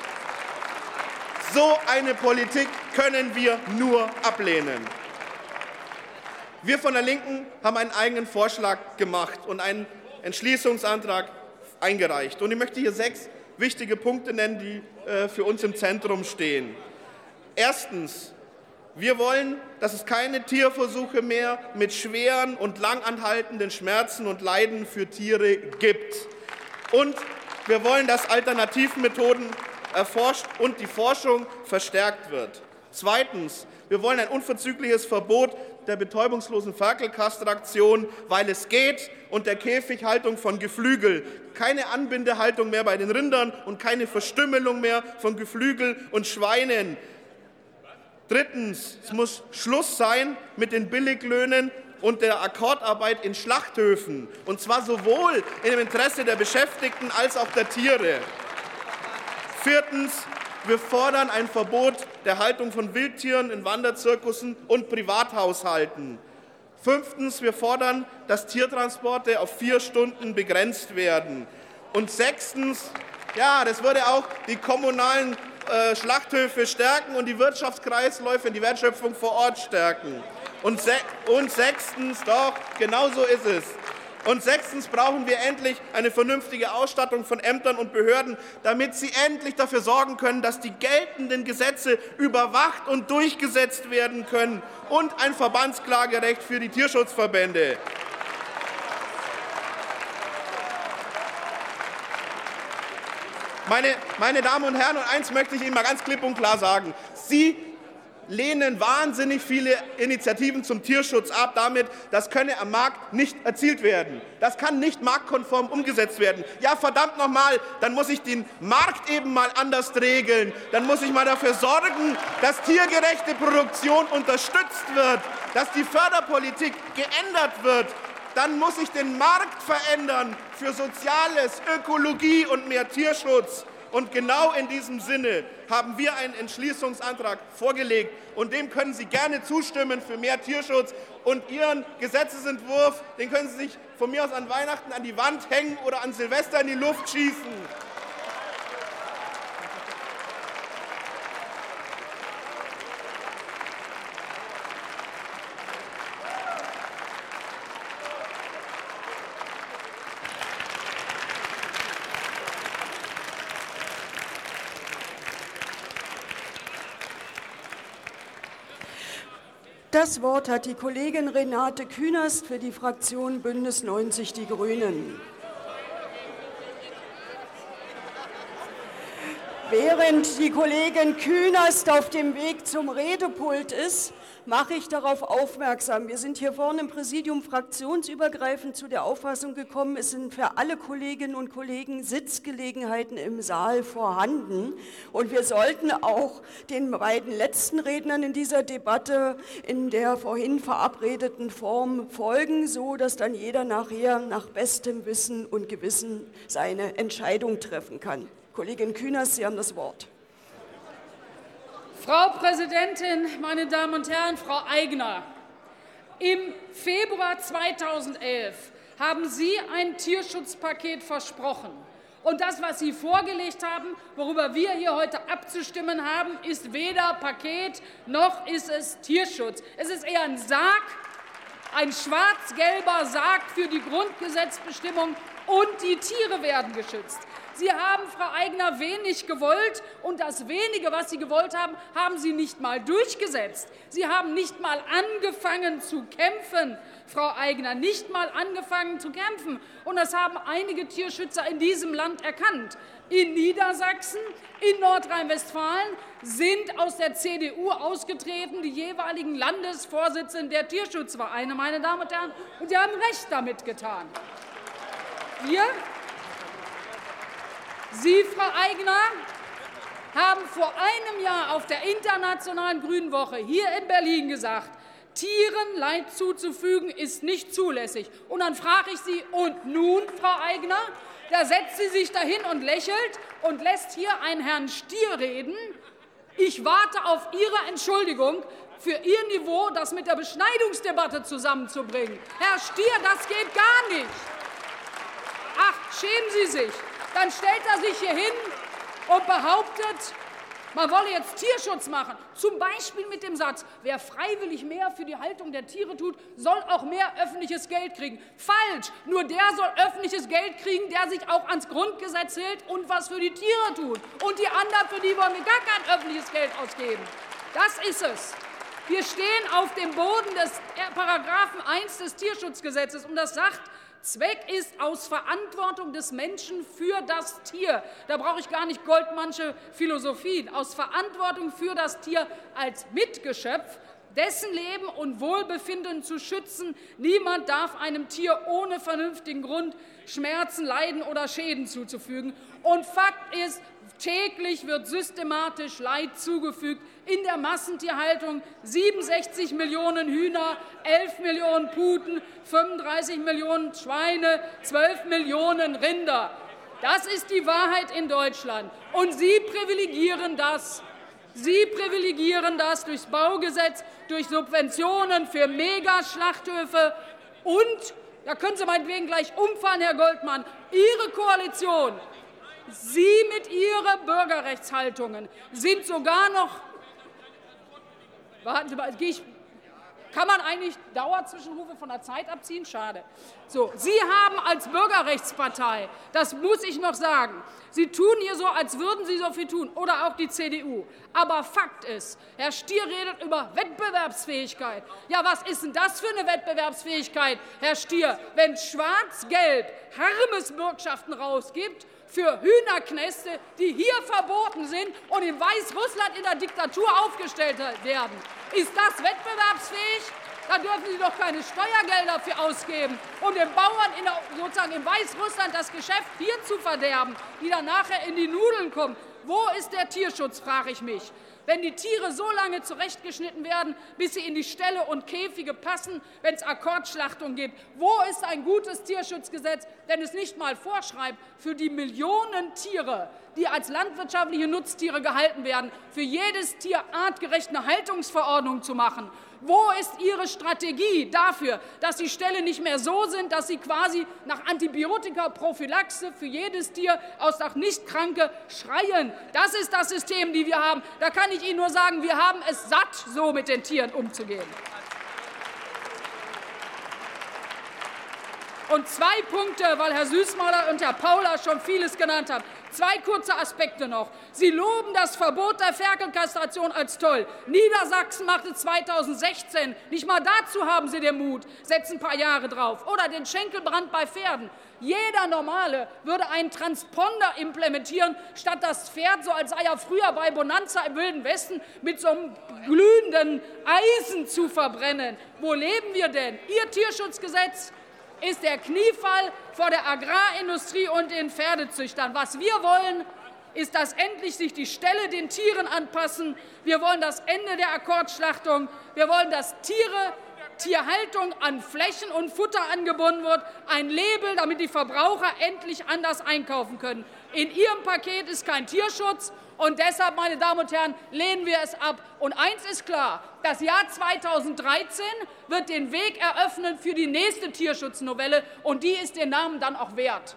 So eine Politik können wir nur ablehnen. Wir von der Linken haben einen eigenen Vorschlag gemacht und einen Entschließungsantrag eingereicht. Und ich möchte hier sechs wichtige Punkte nennen, die äh, für uns im Zentrum stehen. Erstens, wir wollen, dass es keine Tierversuche mehr mit schweren und langanhaltenden Schmerzen und Leiden für Tiere gibt. Und wir wollen, dass Alternativmethoden erforscht und die Forschung verstärkt wird. Zweitens, wir wollen ein unverzügliches Verbot der betäubungslosen Ferkelkastration, weil es geht, und der Käfighaltung von Geflügel. Keine Anbindehaltung mehr bei den Rindern und keine Verstümmelung mehr von Geflügel und Schweinen. Drittens, es muss Schluss sein mit den Billiglöhnen und der Akkordarbeit in Schlachthöfen, und zwar sowohl im Interesse der Beschäftigten als auch der Tiere. Viertens, wir fordern ein Verbot der Haltung von Wildtieren in Wanderzirkussen und Privathaushalten. Fünftens, wir fordern, dass Tiertransporte auf vier Stunden begrenzt werden. Und sechstens, ja, das würde auch die kommunalen äh, Schlachthöfe stärken und die Wirtschaftskreisläufe und die Wertschöpfung vor Ort stärken. Und, se und sechstens, doch, genau so ist es. Und sechstens brauchen wir endlich eine vernünftige Ausstattung von Ämtern und Behörden, damit sie endlich dafür sorgen können, dass die geltenden Gesetze überwacht und durchgesetzt werden können, und ein Verbandsklagerecht für die Tierschutzverbände. Meine, meine Damen und Herren, und eins möchte ich Ihnen mal ganz klipp und klar sagen: Sie lehnen wahnsinnig viele Initiativen zum Tierschutz ab, damit, das könne am Markt nicht erzielt werden. Das kann nicht marktkonform umgesetzt werden. Ja, verdammt nochmal, dann muss ich den Markt eben mal anders regeln. Dann muss ich mal dafür sorgen, dass tiergerechte Produktion unterstützt wird, dass die Förderpolitik geändert wird. Dann muss ich den Markt verändern für Soziales, Ökologie und mehr Tierschutz. Und genau in diesem Sinne haben wir einen Entschließungsantrag vorgelegt, und dem können Sie gerne zustimmen für mehr Tierschutz. Und Ihren Gesetzesentwurf, den können Sie sich von mir aus an Weihnachten an die Wand hängen oder an Silvester in die Luft schießen. Das Wort hat die Kollegin Renate Künast für die Fraktion Bündnis neunzig Die Grünen. Während die Kollegin Künast auf dem Weg zum Redepult ist, mache ich darauf aufmerksam. Wir sind hier vorne im Präsidium fraktionsübergreifend zu der Auffassung gekommen, es sind für alle Kolleginnen und Kollegen Sitzgelegenheiten im Saal vorhanden. Und wir sollten auch den beiden letzten Rednern in dieser Debatte in der vorhin verabredeten Form folgen, so dass dann jeder nachher nach bestem Wissen und Gewissen seine Entscheidung treffen kann. Kollegin Künast, Sie haben das Wort. Frau Präsidentin, meine Damen und Herren, Frau Aigner! Im Februar zweitausendelf haben Sie ein Tierschutzpaket versprochen. Und das, was Sie vorgelegt haben, worüber wir hier heute abzustimmen haben, ist weder Paket noch ist es Tierschutz. Es ist eher ein Sarg, ein schwarz-gelber Sarg für die Grundgesetzbestimmung, und die Tiere werden geschützt. Sie haben, Frau Aigner, wenig gewollt, und das Wenige, was Sie gewollt haben, haben Sie nicht mal durchgesetzt. Sie haben nicht mal angefangen zu kämpfen, Frau Aigner, nicht mal angefangen zu kämpfen. Und das haben einige Tierschützer in diesem Land erkannt. In Niedersachsen, in Nordrhein-Westfalen sind aus der C D U ausgetreten die jeweiligen Landesvorsitzenden der Tierschutzvereine, meine Damen und Herren, und die haben recht damit getan. Wir, Sie, Frau Aigner, haben vor einem Jahr auf der Internationalen Grünen Woche hier in Berlin gesagt, Tieren Leid zuzufügen ist nicht zulässig. Und dann frage ich Sie, und nun, Frau Aigner? Da setzt sie sich dahin und lächelt und lässt hier einen Herrn Stier reden. Ich warte auf Ihre Entschuldigung für Ihr Niveau, das mit der Beschneidungsdebatte zusammenzubringen. Herr Stier, das geht gar nicht. Ach, schämen Sie sich. Dann stellt er sich hier hin und behauptet, man wolle jetzt Tierschutz machen, zum Beispiel mit dem Satz, wer freiwillig mehr für die Haltung der Tiere tut, soll auch mehr öffentliches Geld kriegen. Falsch, nur der soll öffentliches Geld kriegen, der sich auch ans Grundgesetz hält und was für die Tiere tut. Und die anderen, für die wollen wir gar kein öffentliches Geld ausgeben. Das ist es. Wir stehen auf dem Boden des Paragraphen eins des Tierschutzgesetzes, und das sagt, Zweck ist aus Verantwortung des Menschen für das Tier. Da brauche ich gar nicht Goldmannsche Philosophien. Aus Verantwortung für das Tier als Mitgeschöpf, dessen Leben und Wohlbefinden zu schützen. Niemand darf einem Tier ohne vernünftigen Grund Schmerzen, Leiden oder Schäden zuzufügen. Und Fakt ist, täglich wird systematisch Leid zugefügt in der Massentierhaltung. siebenundsechzig Millionen Hühner, elf Millionen Puten, fünfunddreißig Millionen Schweine, zwölf Millionen Rinder. Das ist die Wahrheit in Deutschland. Und Sie privilegieren das. Sie privilegieren das durchs Baugesetz, durch Subventionen für Megaschlachthöfe und, da können Sie meinetwegen gleich umfahren, Herr Goldmann, Ihre Koalition, Sie mit Ihren Bürgerrechtshaltungen sind sogar noch, warten Sie mal, gehe ich, kann man eigentlich Dauerzwischenrufe von der Zeit abziehen? Schade. So, Sie haben als Bürgerrechtspartei, das muss ich noch sagen, Sie tun hier so, als würden Sie so viel tun, oder auch die C D U. Aber Fakt ist, Herr Stier redet über Wettbewerbsfähigkeit. Ja, was ist denn das für eine Wettbewerbsfähigkeit, Herr Stier, wenn Schwarz-Gelb Hermes-Bürgschaften rausgibt für Hühnerknäste, die hier verboten sind und in Weißrussland in der Diktatur aufgestellt werden? Ist das wettbewerbsfähig? Da dürfen Sie doch keine Steuergelder für ausgeben, um den Bauern in der, sozusagen in Weißrussland das Geschäft hier zu verderben, die dann nachher in die Nudeln kommen. Wo ist der Tierschutz, frage ich mich. Wenn die Tiere so lange zurechtgeschnitten werden, bis sie in die Ställe und Käfige passen, wenn es Akkordschlachtung gibt. Wo ist ein gutes Tierschutzgesetz, wenn es nicht mal vorschreibt, für die Millionen Tiere, die als landwirtschaftliche Nutztiere gehalten werden, für jedes Tier artgerecht eine Haltungsverordnung zu machen? Wo ist Ihre Strategie dafür, dass die Ställe nicht mehr so sind, dass sie quasi nach Antibiotika-Prophylaxe für jedes Tier aus nach Nichtkranke schreien? Das ist das System, das wir haben. Da kann ich Ihnen nur sagen, wir haben es satt, so mit den Tieren umzugehen. Und zwei Punkte, weil Herr Süßmuller und Herr Paula schon vieles genannt haben. Zwei kurze Aspekte noch. Sie loben das Verbot der Ferkelkastration als toll. Niedersachsen machte zweitausendsechzehn. Nicht mal dazu haben Sie den Mut. Setzen ein paar Jahre drauf. Oder den Schenkelbrand bei Pferden. Jeder Normale würde einen Transponder implementieren, statt das Pferd, so als sei er früher bei Bonanza im Wilden Westen, mit so einem glühenden Eisen zu verbrennen. Wo leben wir denn? Ihr Tierschutzgesetz ist der Kniefall vor der Agrarindustrie und den Pferdezüchtern. Was wir wollen, ist, dass endlich sich die Ställe den Tieren anpassen. Wir wollen das Ende der Akkordschlachtung. Wir wollen, dass Tiere, Tierhaltung an Flächen und Futter angebunden wird. Ein Label, damit die Verbraucher endlich anders einkaufen können. In Ihrem Paket ist kein Tierschutz. Und deshalb, meine Damen und Herren, lehnen wir es ab. Und eins ist klar, das Jahr zweitausenddreizehn wird den Weg eröffnen für die nächste Tierschutznovelle, und die ist den Namen dann auch wert.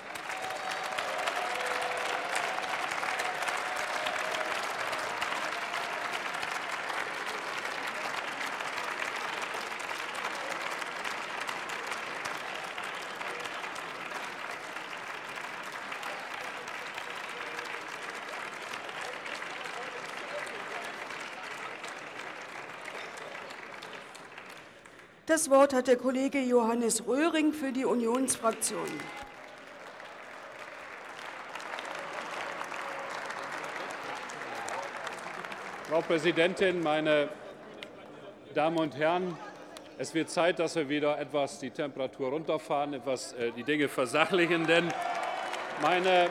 Das Wort hat der Kollege Johannes Röhring für die Unionsfraktion. Frau Präsidentin, meine Damen und Herren! Es wird Zeit, dass wir wieder etwas die Temperatur runterfahren, etwas äh, die Dinge versachlichen. Denn, meine,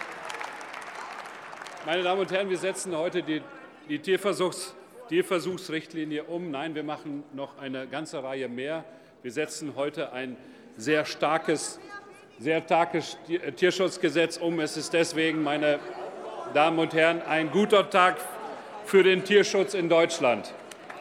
meine Damen und Herren, wir setzen heute die, die Tierversuchs Tierversuchsrichtlinie um. Nein, wir machen noch eine ganze Reihe mehr. Wir setzen heute ein sehr starkes, sehr starkes Tierschutzgesetz um. Es ist deswegen, meine Damen und Herren, ein guter Tag für den Tierschutz in Deutschland.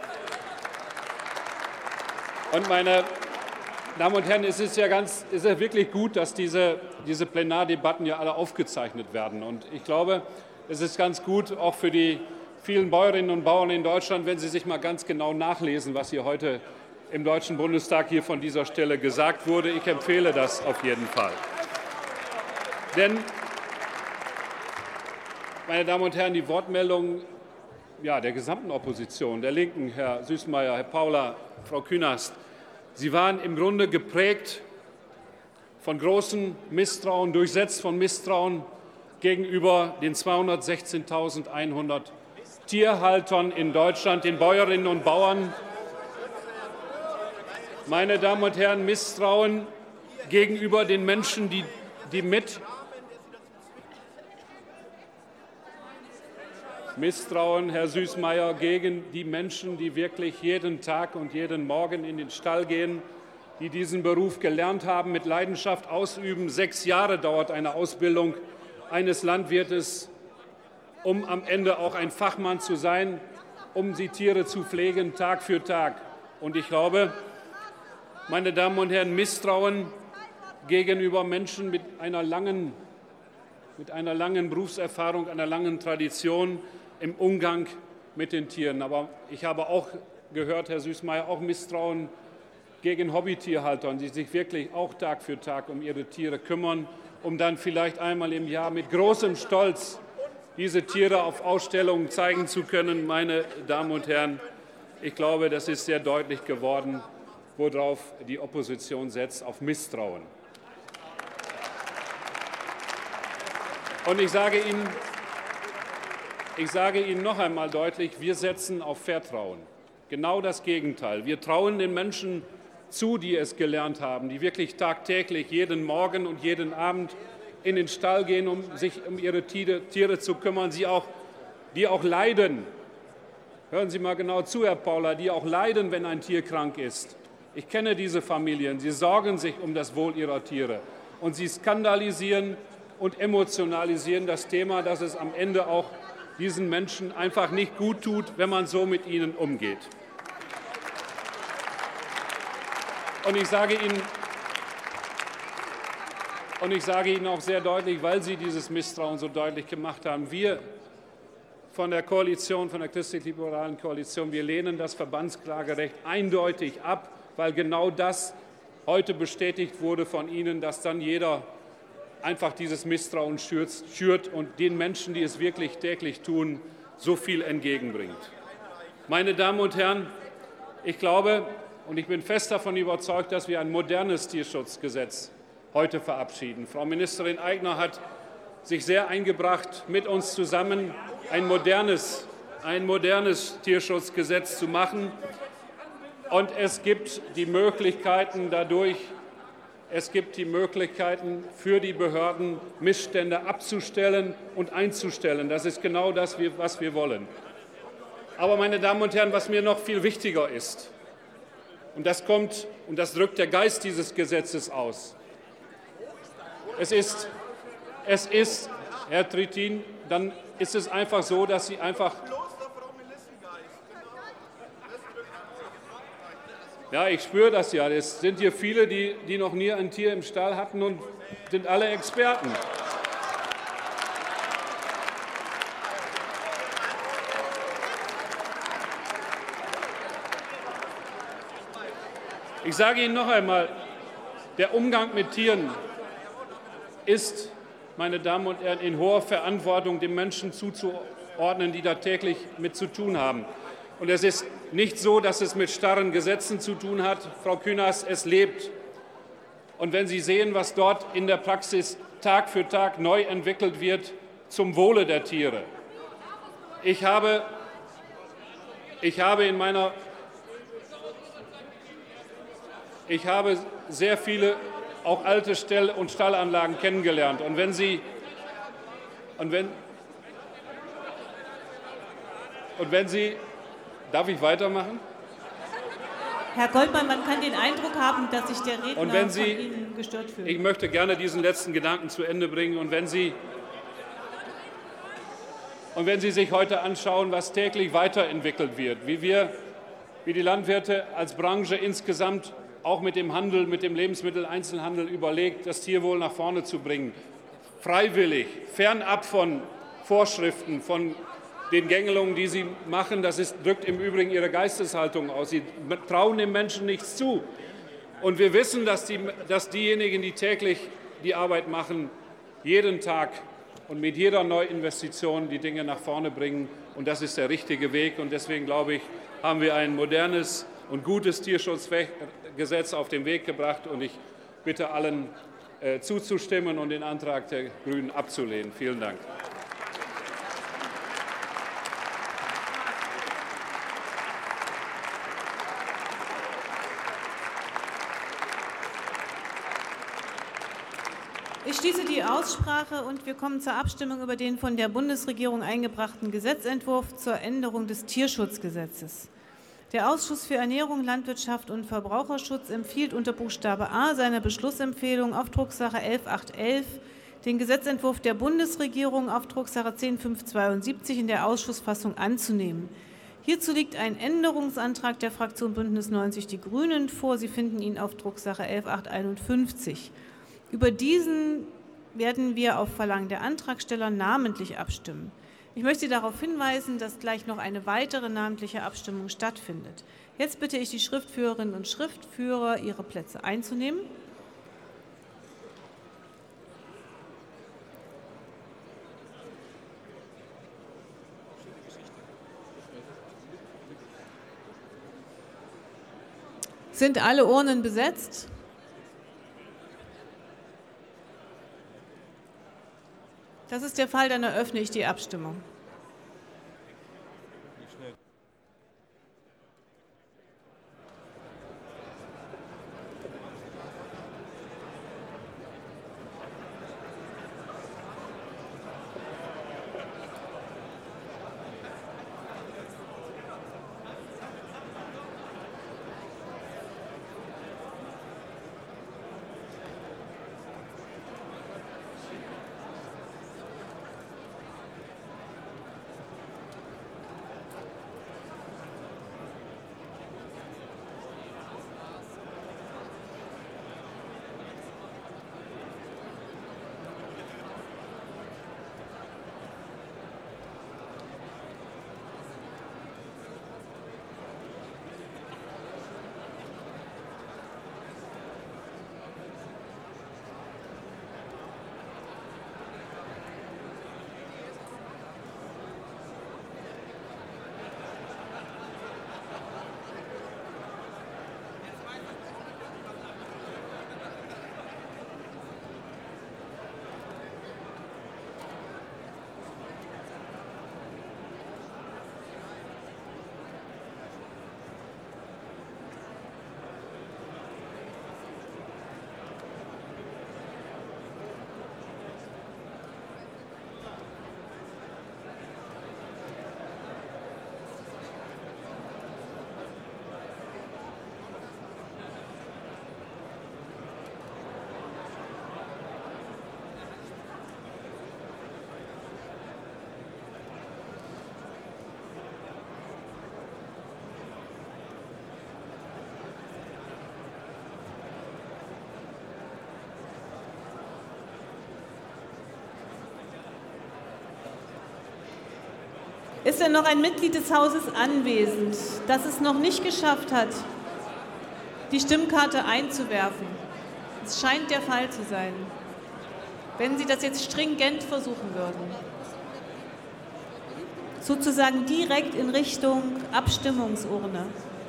Und, meine Damen und Herren, es ist ja ganz, es ist ja wirklich gut, dass diese, diese Plenardebatten ja alle aufgezeichnet werden. Und ich glaube, es ist ganz gut, auch für die vielen Bäuerinnen und Bauern in Deutschland, wenn Sie sich mal ganz genau nachlesen, was hier heute im Deutschen Bundestag hier von dieser Stelle gesagt wurde. Ich empfehle das auf jeden Fall. Denn, meine Damen und Herren, die Wortmeldungen ja, der gesamten Opposition, der Linken, Herr Süßmuller, Herr Paula, Frau Künast, sie waren im Grunde geprägt von großem Misstrauen, durchsetzt von Misstrauen gegenüber den zweihundertsechzehntausendeinhundert Tierhaltern in Deutschland, den Bäuerinnen und Bauern. Meine Damen und Herren, Misstrauen gegenüber den Menschen, die, die mit Misstrauen, Herr Süßmuller, gegen die Menschen, die wirklich jeden Tag und jeden Morgen in den Stall gehen, die diesen Beruf gelernt haben, mit Leidenschaft ausüben. Sechs Jahre dauert eine Ausbildung eines Landwirtes. um am Ende auch ein Fachmann zu sein, um die Tiere zu pflegen, Tag für Tag. Und ich glaube, meine Damen und Herren, Misstrauen gegenüber Menschen mit einer langen, mit einer langen Berufserfahrung, einer langen Tradition im Umgang mit den Tieren. Aber ich habe auch gehört, Herr Süßmayr, auch Misstrauen gegen Hobbytierhalter, die sich wirklich auch Tag für Tag um ihre Tiere kümmern, um dann vielleicht einmal im Jahr mit großem Stolz diese Tiere auf Ausstellungen zeigen zu können. Meine Damen und Herren, ich glaube, das ist sehr deutlich geworden, worauf die Opposition setzt, auf Misstrauen. Und ich sage Ihnen, ich sage Ihnen noch einmal deutlich, wir setzen auf Vertrauen. Genau das Gegenteil. Wir trauen den Menschen zu, die es gelernt haben, die wirklich tagtäglich jeden Morgen und jeden Abend in den Stall gehen, um sich um ihre Tiere zu kümmern, sie auch, die auch leiden. Hören Sie mal genau zu, Herr Paula, die auch leiden, wenn ein Tier krank ist. Ich kenne diese Familien, sie sorgen sich um das Wohl ihrer Tiere und sie skandalisieren und emotionalisieren das Thema, dass es am Ende auch diesen Menschen einfach nicht gut tut, wenn man so mit ihnen umgeht. Und ich sage Ihnen, und ich sage Ihnen auch sehr deutlich, weil Sie dieses Misstrauen so deutlich gemacht haben, wir von der Koalition, von der christlich-liberalen Koalition, wir lehnen das Verbandsklagerecht eindeutig ab, weil genau das heute bestätigt wurde von Ihnen, dass dann jeder einfach dieses Misstrauen schürt und den Menschen, die es wirklich täglich tun, so viel entgegenbringt. Meine Damen und Herren, ich glaube und ich bin fest davon überzeugt, dass wir ein modernes Tierschutzgesetz heute verabschieden. Frau Ministerin Aigner hat sich sehr eingebracht, mit uns zusammen ein modernes, ein modernes Tierschutzgesetz zu machen. Und es gibt die Möglichkeiten dadurch, es gibt die Möglichkeiten für die Behörden, Missstände abzustellen und einzustellen. Das ist genau das, was wir wollen. Aber, meine Damen und Herren, was mir noch viel wichtiger ist, und das kommt, und das drückt der Geist dieses Gesetzes aus. Es ist, es ist, Herr Trittin, dann ist es einfach so, dass Sie einfach... Ja, ich spüre das ja. Es sind hier viele, die, die noch nie ein Tier im Stall hatten und sind alle Experten. Ich sage Ihnen noch einmal, der Umgang mit Tieren ist, meine Damen und Herren, in hoher Verantwortung den Menschen zuzuordnen, die da täglich mit zu tun haben. Und es ist nicht so, dass es mit starren Gesetzen zu tun hat. Frau Künast, es lebt. Und wenn Sie sehen, was dort in der Praxis Tag für Tag neu entwickelt wird zum Wohle der Tiere. Ich habe, ich habe in meiner Ich habe sehr viele auch alte Stall- und Stallanlagen kennengelernt. Und wenn Sie, und wenn, und wenn Sie, darf ich weitermachen? Herr Goldmann, man kann den Eindruck haben, dass sich der Redner und wenn Sie, von Ihnen gestört fühlt. Ich möchte gerne diesen letzten Gedanken zu Ende bringen. Und wenn Sie, und wenn Sie sich heute anschauen, was täglich weiterentwickelt wird, wie wir, wie die Landwirte als Branche insgesamt auch mit dem Handel, mit dem Lebensmitteleinzelhandel überlegt, das Tierwohl nach vorne zu bringen. Freiwillig, fernab von Vorschriften, von den Gängelungen, die sie machen. Das ist, drückt im Übrigen ihre Geisteshaltung aus. Sie trauen den Menschen nichts zu. Und wir wissen, dass, die, dass diejenigen, die täglich die Arbeit machen, jeden Tag und mit jeder Neuinvestition die Dinge nach vorne bringen. Und das ist der richtige Weg. Und deswegen, glaube ich, haben wir ein modernes und gutes Tierschutzgesetz auf den Weg gebracht. Und ich bitte allen äh, zuzustimmen und den Antrag der Grünen abzulehnen. Vielen Dank. Ich schließe die Aussprache und wir kommen zur Abstimmung über den von der Bundesregierung eingebrachten Gesetzentwurf zur Änderung des Tierschutzgesetzes. Der Ausschuss für Ernährung, Landwirtschaft und Verbraucherschutz empfiehlt unter Buchstabe A seiner Beschlussempfehlung auf Drucksache elf achthundertelf den Gesetzentwurf der Bundesregierung auf Drucksache zehn Punkt fünf zweiundsiebzig in der Ausschussfassung anzunehmen. Hierzu liegt ein Änderungsantrag der Fraktion Bündnis neunzig Die Grünen vor. Sie finden ihn auf Drucksache elf Punkt achthunderteinundfünfzig. Über diesen werden wir auf Verlangen der Antragsteller namentlich abstimmen. Ich möchte darauf hinweisen, dass gleich noch eine weitere namentliche Abstimmung stattfindet. Jetzt bitte ich die Schriftführerinnen und Schriftführer, ihre Plätze einzunehmen. Sind alle Urnen besetzt? Das ist der Fall, dann eröffne ich die Abstimmung. Ist denn noch ein Mitglied des Hauses anwesend, das es noch nicht geschafft hat, die Stimmkarte einzuwerfen? Es scheint der Fall zu sein. Wenn Sie das jetzt stringent versuchen würden, sozusagen direkt in Richtung Abstimmungsurne.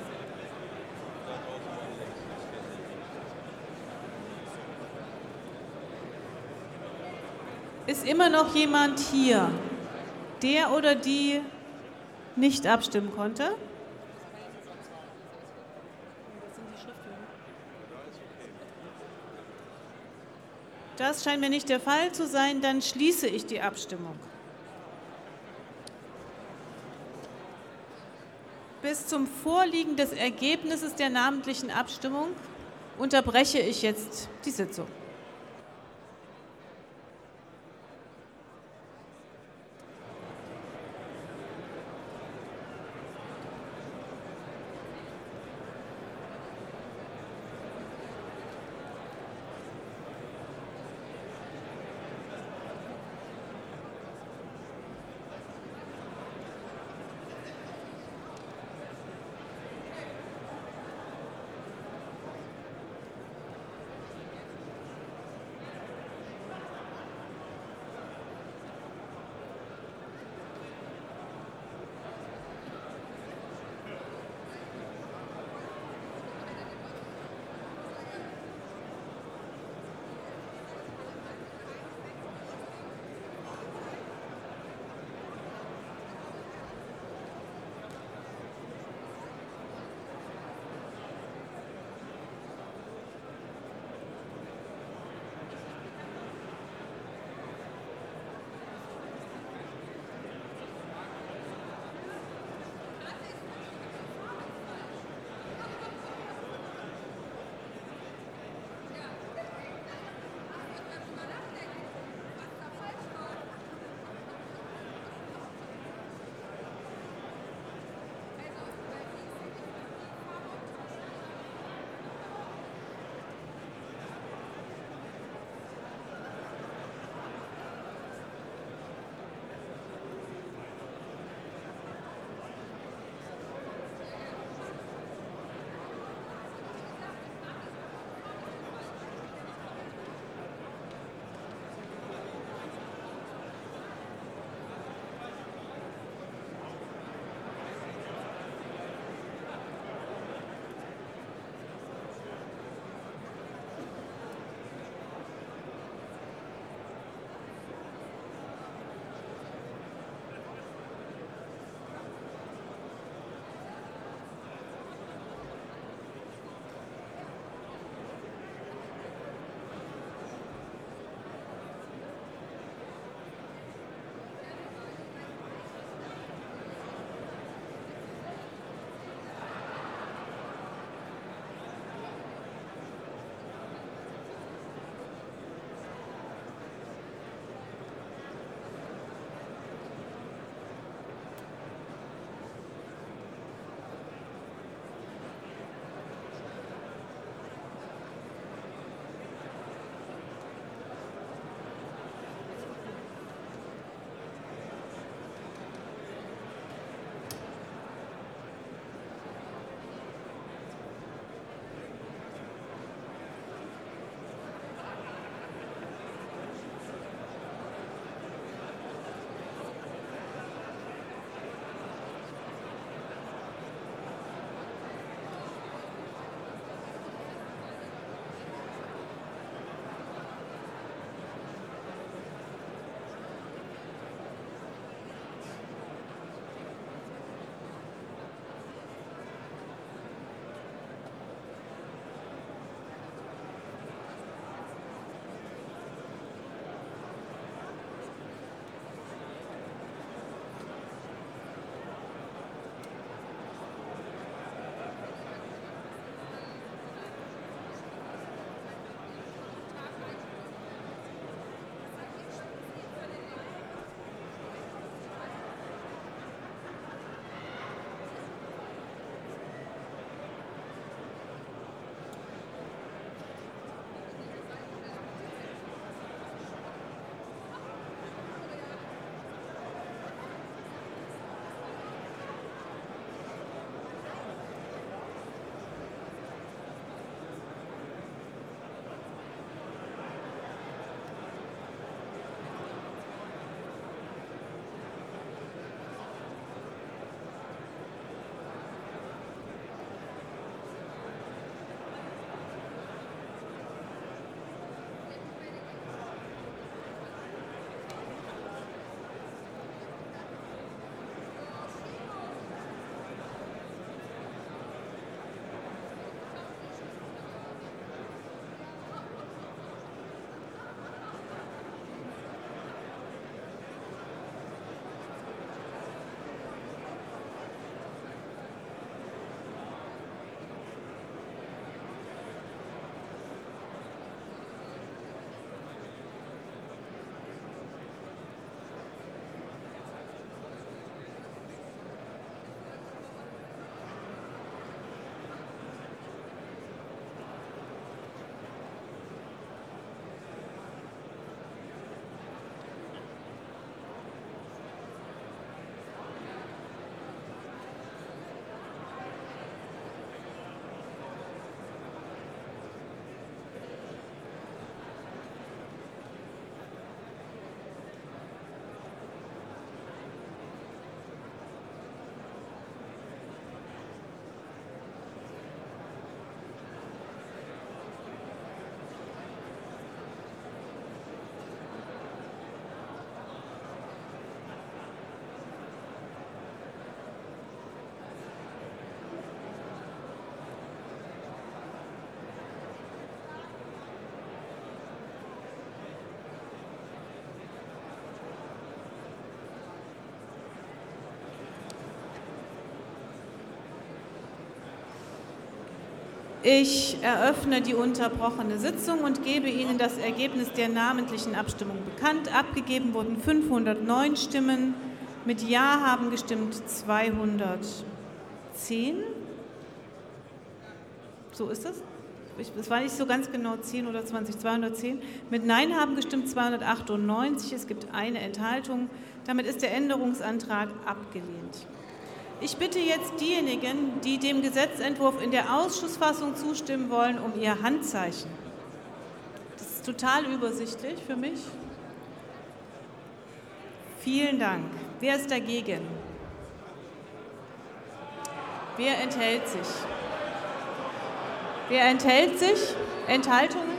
Ist immer noch jemand hier, der oder die nicht abstimmen konnte? Das scheint mir nicht der Fall zu sein. Dann schließe ich die Abstimmung. Bis zum Vorliegen des Ergebnisses der namentlichen Abstimmung unterbreche ich jetzt die Sitzung. Ich eröffne die unterbrochene Sitzung und gebe Ihnen das Ergebnis der namentlichen Abstimmung bekannt. Abgegeben wurden fünfhundertneun Stimmen. Mit Ja haben gestimmt zweihundertzehn. So ist das? Es war nicht so ganz genau zehn oder zwanzig, zweihundertzehn. Mit Nein haben gestimmt zweihundertachtundneunzig. Es gibt eine Enthaltung. Damit ist der Änderungsantrag abgelehnt. Ich bitte jetzt diejenigen, die dem Gesetzentwurf in der Ausschussfassung zustimmen wollen, um ihr Handzeichen. Das ist total übersichtlich für mich. Vielen Dank. Wer ist dagegen? Wer enthält sich? Wer enthält sich? Enthaltungen?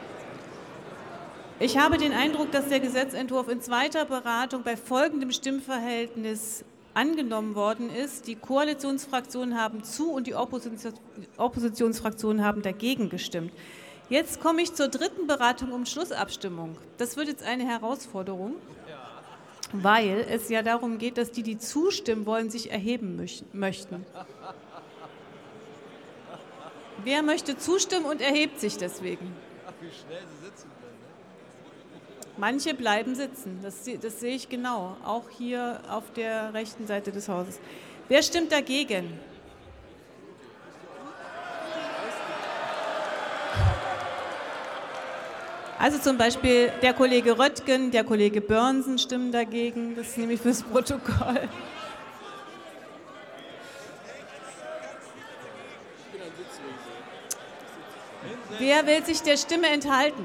Ich habe den Eindruck, dass der Gesetzentwurf in zweiter Beratung bei folgendem Stimmverhältnis angenommen worden ist. Die Koalitionsfraktionen haben zu und die Oppositionsfraktionen haben dagegen gestimmt. Jetzt komme ich zur dritten Beratung um Schlussabstimmung. Das wird jetzt eine Herausforderung, weil es ja darum geht, dass die, die zustimmen wollen, sich erheben möchten. Wer möchte zustimmen und erhebt sich deswegen? Wie schnell Sie sitzen können, ne? Manche bleiben sitzen, das, das sehe ich genau, auch hier auf der rechten Seite des Hauses. Wer stimmt dagegen? Also zum Beispiel der Kollege Röttgen, der Kollege Börnsen stimmen dagegen, das nehme ich fürs Protokoll. Wer will sich der Stimme enthalten?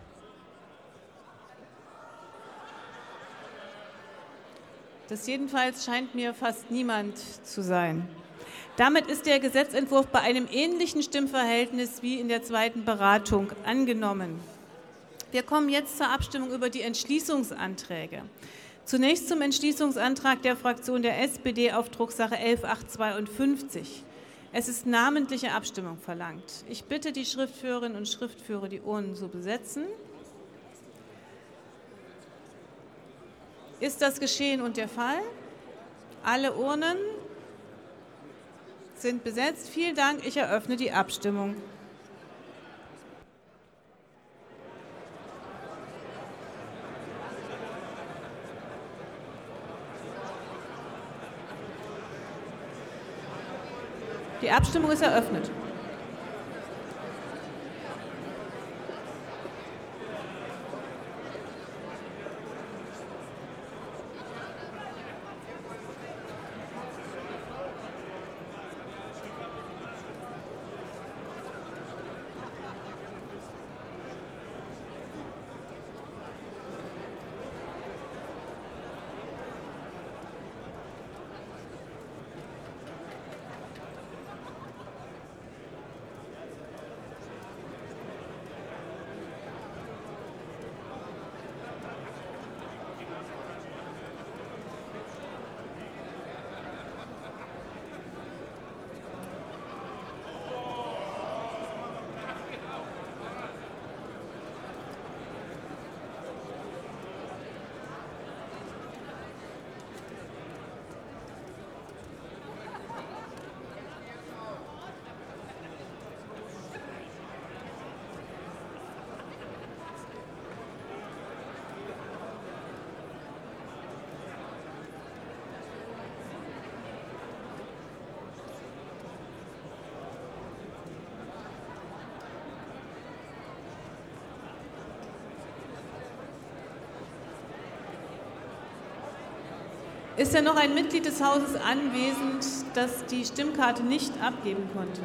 Das jedenfalls scheint mir fast niemand zu sein. Damit ist der Gesetzentwurf bei einem ähnlichen Stimmverhältnis wie in der zweiten Beratung angenommen. Wir kommen jetzt zur Abstimmung über die Entschließungsanträge. Zunächst zum Entschließungsantrag der Fraktion der S P D auf Drucksache elf achthundertzweiundfünfzig. Es ist namentliche Abstimmung verlangt. Ich bitte die Schriftführerinnen und Schriftführer, die Urnen zu besetzen. Ist das geschehen und der Fall? Alle Urnen sind besetzt. Vielen Dank. Ich eröffne die Abstimmung. Die Abstimmung ist eröffnet. Ist denn noch ein Mitglied des Hauses anwesend, das die Stimmkarte nicht abgeben konnte?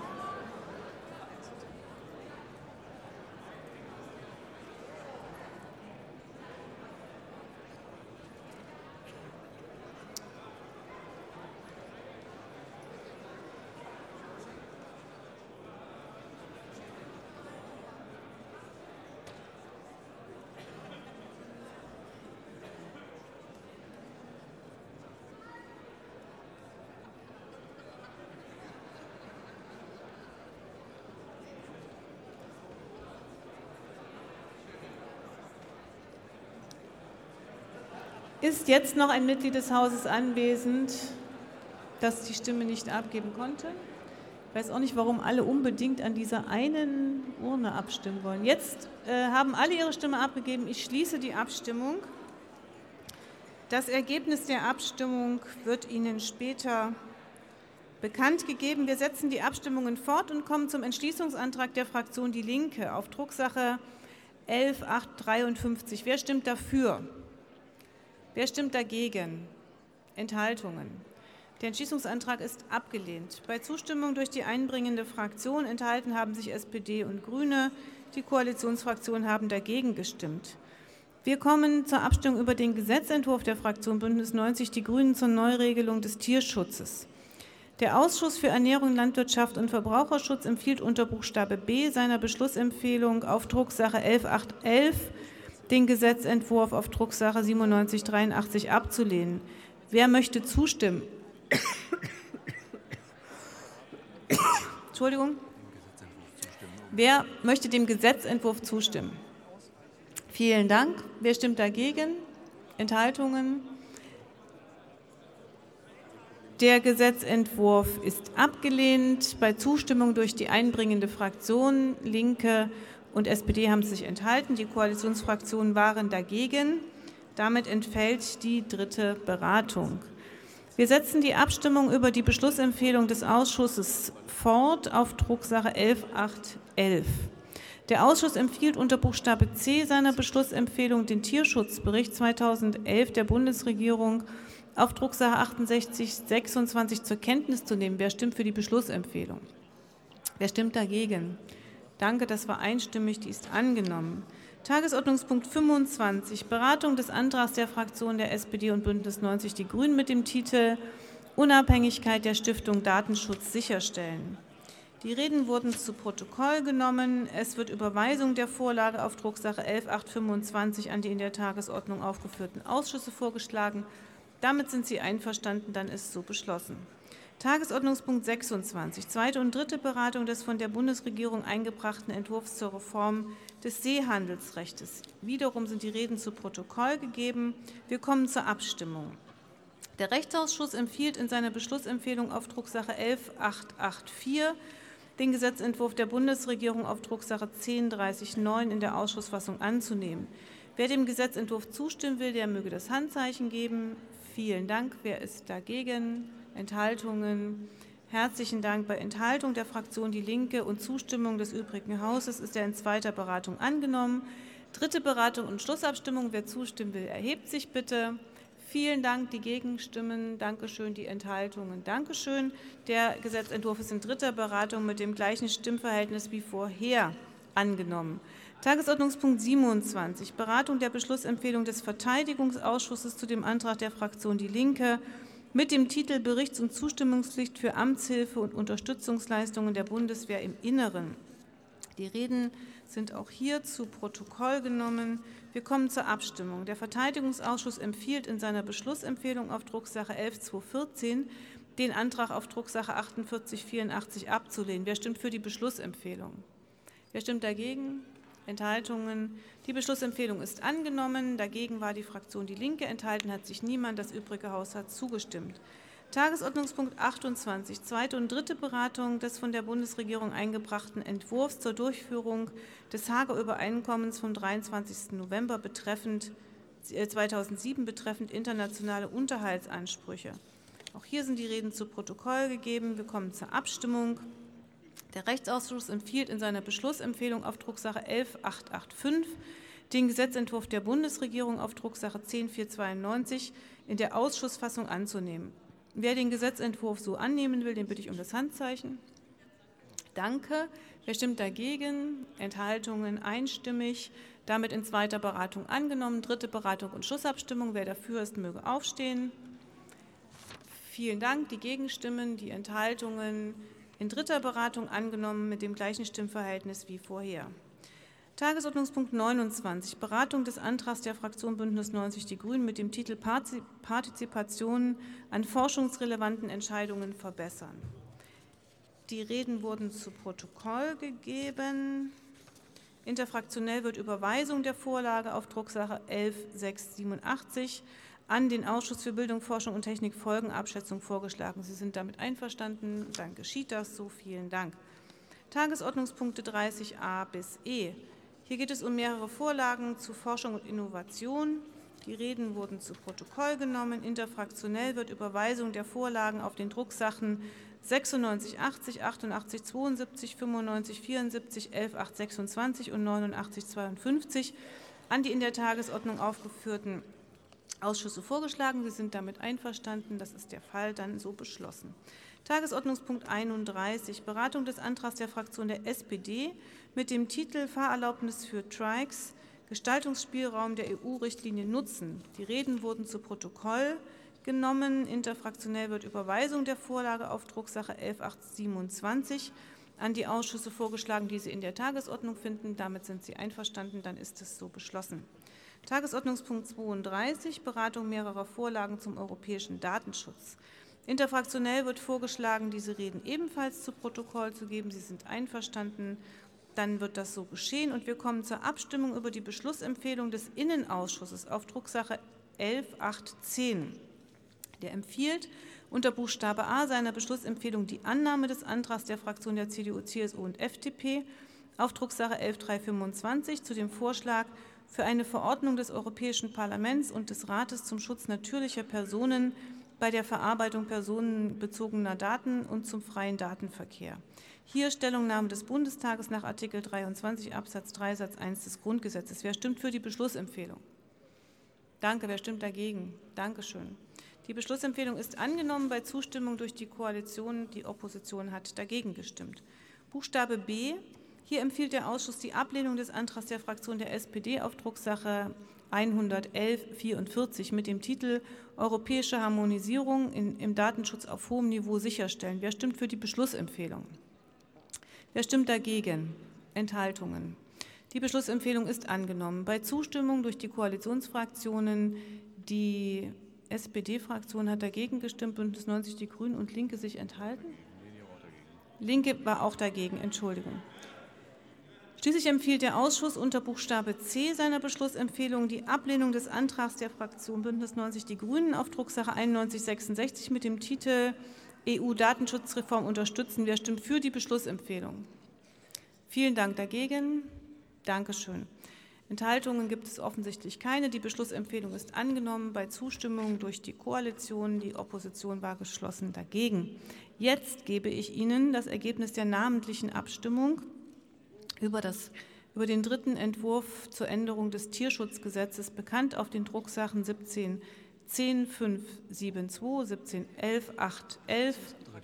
Ist jetzt noch ein Mitglied des Hauses anwesend, das die Stimme nicht abgeben konnte? Ich weiß auch nicht, warum alle unbedingt an dieser einen Urne abstimmen wollen. Jetzt äh, haben alle ihre Stimme abgegeben. Ich schließe die Abstimmung. Das Ergebnis der Abstimmung wird Ihnen später bekannt gegeben. Wir setzen die Abstimmungen fort und kommen zum Entschließungsantrag der Fraktion Die Linke auf Drucksache elf achthundertdreiundfünfzig. Wer stimmt dafür? Wer stimmt dagegen? Enthaltungen. Der Entschließungsantrag ist abgelehnt. Bei Zustimmung durch die einbringende Fraktion enthalten haben sich S P D und Grüne. Die Koalitionsfraktionen haben dagegen gestimmt. Wir kommen zur Abstimmung über den Gesetzentwurf der Fraktion Bündnis neunzig Die Grünen zur Neuregelung des Tierschutzes. Der Ausschuss für Ernährung, Landwirtschaft und Verbraucherschutz empfiehlt unter Buchstabe B seiner Beschlussempfehlung auf Drucksache elf achthundertelf den Gesetzentwurf auf Drucksache siebenundneunzig dreiundachtzig abzulehnen. Wer möchte zustimmen? Entschuldigung. Wer möchte dem Gesetzentwurf zustimmen? Vielen Dank. Wer stimmt dagegen? Enthaltungen? Der Gesetzentwurf ist abgelehnt. Bei Zustimmung durch die einbringende Fraktion Linke und S P D haben sich enthalten. Die Koalitionsfraktionen waren dagegen. Damit entfällt die dritte Beratung. Wir setzen die Abstimmung über die Beschlussempfehlung des Ausschusses fort auf Drucksache elf achthundertelf. Der Ausschuss empfiehlt unter Buchstabe C seiner Beschlussempfehlung den Tierschutzbericht zweitausendelf der Bundesregierung auf Drucksache achtundsechzig sechsundzwanzig zur Kenntnis zu nehmen. Wer stimmt für die Beschlussempfehlung? Wer stimmt dagegen? Danke, das war einstimmig, die ist angenommen. Tagesordnungspunkt fünfundzwanzig, Beratung des Antrags der Fraktionen der S P D und Bündnis neunzig Die Grünen mit dem Titel Unabhängigkeit der Stiftung Datenschutz sicherstellen. Die Reden wurden zu Protokoll genommen. Es wird Überweisung der Vorlage auf Drucksache elf achthundertfünfundzwanzig an die in der Tagesordnung aufgeführten Ausschüsse vorgeschlagen. Damit sind Sie einverstanden, dann ist so beschlossen. Tagesordnungspunkt sechsundzwanzig, zweite und dritte Beratung des von der Bundesregierung eingebrachten Entwurfs zur Reform des Seehandelsrechts. Wiederum sind die Reden zu Protokoll gegeben. Wir kommen zur Abstimmung. Der Rechtsausschuss empfiehlt in seiner Beschlussempfehlung auf Drucksache elf achthundertvierundachtzig den Gesetzentwurf der Bundesregierung auf Drucksache zehn dreißig neun in der Ausschussfassung anzunehmen. Wer dem Gesetzentwurf zustimmen will, der möge das Handzeichen geben. Vielen Dank. Wer ist dagegen? Enthaltungen? Herzlichen Dank. Bei Enthaltung der Fraktion Die Linke und Zustimmung des übrigen Hauses ist er in zweiter Beratung angenommen. Dritte Beratung und Schlussabstimmung. Wer zustimmen will, erhebt sich bitte. Vielen Dank. Die Gegenstimmen. Dankeschön. Die Enthaltungen. Dankeschön. Der Gesetzentwurf ist in dritter Beratung mit dem gleichen Stimmverhältnis wie vorher angenommen. Tagesordnungspunkt siebenundzwanzig, Beratung der Beschlussempfehlung des Verteidigungsausschusses zu dem Antrag der Fraktion Die Linke mit dem Titel Berichts- und Zustimmungspflicht für Amtshilfe und Unterstützungsleistungen der Bundeswehr im Inneren. Die Reden sind auch hier zu Protokoll genommen. Wir kommen zur Abstimmung. Der Verteidigungsausschuss empfiehlt in seiner Beschlussempfehlung auf Drucksache elf zweihundertvierzehn den Antrag auf Drucksache achtundvierzig vierundachtzig abzulehnen. Wer stimmt für die Beschlussempfehlung? Wer stimmt dagegen? Enthaltungen. Die Beschlussempfehlung ist angenommen. Dagegen war die Fraktion Die Linke. Enthalten hat sich niemand. Das übrige Haus hat zugestimmt. Tagesordnungspunkt achtundzwanzig, zweite und dritte Beratung des von der Bundesregierung eingebrachten Entwurfs zur Durchführung des Haager Übereinkommens vom dreiundzwanzigsten November betreffend, äh, zweitausendsieben betreffend internationale Unterhaltsansprüche. Auch hier sind die Reden zu Protokoll gegeben. Wir kommen zur Abstimmung. Der Rechtsausschuss empfiehlt in seiner Beschlussempfehlung auf Drucksache elf achthundertfünfundachtzig den Gesetzentwurf der Bundesregierung auf Drucksache zehn vierhundertzweiundneunzig in der Ausschussfassung anzunehmen. Wer den Gesetzentwurf so annehmen will, den bitte ich um das Handzeichen. Danke. Wer stimmt dagegen? Enthaltungen einstimmig. Damit in zweiter Beratung angenommen. Dritte Beratung und Schlussabstimmung. Wer dafür ist, möge aufstehen. Vielen Dank. Die Gegenstimmen, die Enthaltungen in dritter Beratung angenommen mit dem gleichen Stimmverhältnis wie vorher. Tagesordnungspunkt neunundzwanzig, Beratung des Antrags der Fraktion Bündnis neunzig Die Grünen mit dem Titel Partizipation an forschungsrelevanten Entscheidungen verbessern. Die Reden wurden zu Protokoll gegeben. Interfraktionell wird Überweisung der Vorlage auf Drucksache elf sechshundertsiebenundachtzig an den Ausschuss für Bildung, Forschung und Technik Folgenabschätzung vorgeschlagen. Sie sind damit einverstanden. Dann geschieht das so. Vielen Dank. Tagesordnungspunkte dreißig a bis e. Hier geht es um mehrere Vorlagen zu Forschung und Innovation. Die Reden wurden zu Protokoll genommen. Interfraktionell wird Überweisung der Vorlagen auf den Drucksachen sechsundneunzig achtzig, achtundachtzig zweiundsiebzig, fünfundneunzig vierundsiebzig, elf acht sechsundzwanzig und neunundachtzig zweiundfünfzig an die in der Tagesordnung aufgeführten Ausschüsse vorgeschlagen. Sie sind damit einverstanden. Das ist der Fall. Dann so beschlossen. Tagesordnungspunkt einunddreißig, Beratung des Antrags der Fraktion der S P D mit dem Titel Fahrerlaubnis für Trikes, Gestaltungsspielraum der E U-Richtlinie nutzen. Die Reden wurden zu Protokoll genommen. Interfraktionell wird Überweisung der Vorlage auf Drucksache elf acht siebenundzwanzig an die Ausschüsse vorgeschlagen, die Sie in der Tagesordnung finden. Damit sind Sie einverstanden. Dann ist es so beschlossen. Tagesordnungspunkt zweiunddreißig, Beratung mehrerer Vorlagen zum europäischen Datenschutz. Interfraktionell wird vorgeschlagen, diese Reden ebenfalls zu Protokoll zu geben. Sie sind einverstanden. Dann wird das so geschehen. Und wir kommen zur Abstimmung über die Beschlussempfehlung des Innenausschusses auf Drucksache elf acht zehn. Der empfiehlt unter Buchstabe a seiner Beschlussempfehlung die Annahme des Antrags der Fraktion der C D U, C S U und F D P auf Drucksache elf drei fünfundzwanzig zu dem Vorschlag für eine Verordnung des Europäischen Parlaments und des Rates zum Schutz natürlicher Personen bei der Verarbeitung personenbezogener Daten und zum freien Datenverkehr. Hier Stellungnahme des Bundestages nach Artikel dreiundzwanzig Absatz drei Satz eins des Grundgesetzes. Wer stimmt für die Beschlussempfehlung? Danke. Wer stimmt dagegen? Dankeschön. Die Beschlussempfehlung ist angenommen bei Zustimmung durch die Koalition. Die Opposition hat dagegen gestimmt. Buchstabe B. Hier empfiehlt der Ausschuss die Ablehnung des Antrags der Fraktion der S P D auf Drucksache hundertelf vierundvierzig mit dem Titel Europäische Harmonisierung in, im Datenschutz auf hohem Niveau sicherstellen. Wer stimmt für die Beschlussempfehlung? Wer stimmt dagegen? Enthaltungen. Die Beschlussempfehlung ist angenommen. Bei Zustimmung durch die Koalitionsfraktionen, die S P D-Fraktion hat dagegen gestimmt, Bündnis neunzig, die Grünen und Linke sich enthalten? Linke war auch dagegen, Entschuldigung. Schließlich empfiehlt der Ausschuss unter Buchstabe C seiner Beschlussempfehlung die Ablehnung des Antrags der Fraktion Bündnis neunzig, die Grünen auf Drucksache einundneunzig sechsundsechzig mit dem Titel E U-Datenschutzreform unterstützen. Wer stimmt für die Beschlussempfehlung? Vielen Dank. Dagegen? Dankeschön. Enthaltungen gibt es offensichtlich keine. Die Beschlussempfehlung ist angenommen bei Zustimmung durch die Koalition. Die Opposition war geschlossen dagegen. Jetzt gebe ich Ihnen das Ergebnis der namentlichen Abstimmung über, das, über den dritten Entwurf zur Änderung des Tierschutzgesetzes bekannt auf den Drucksachen siebzehn zehn fünf sieben zwei, siebzehn elf acht elf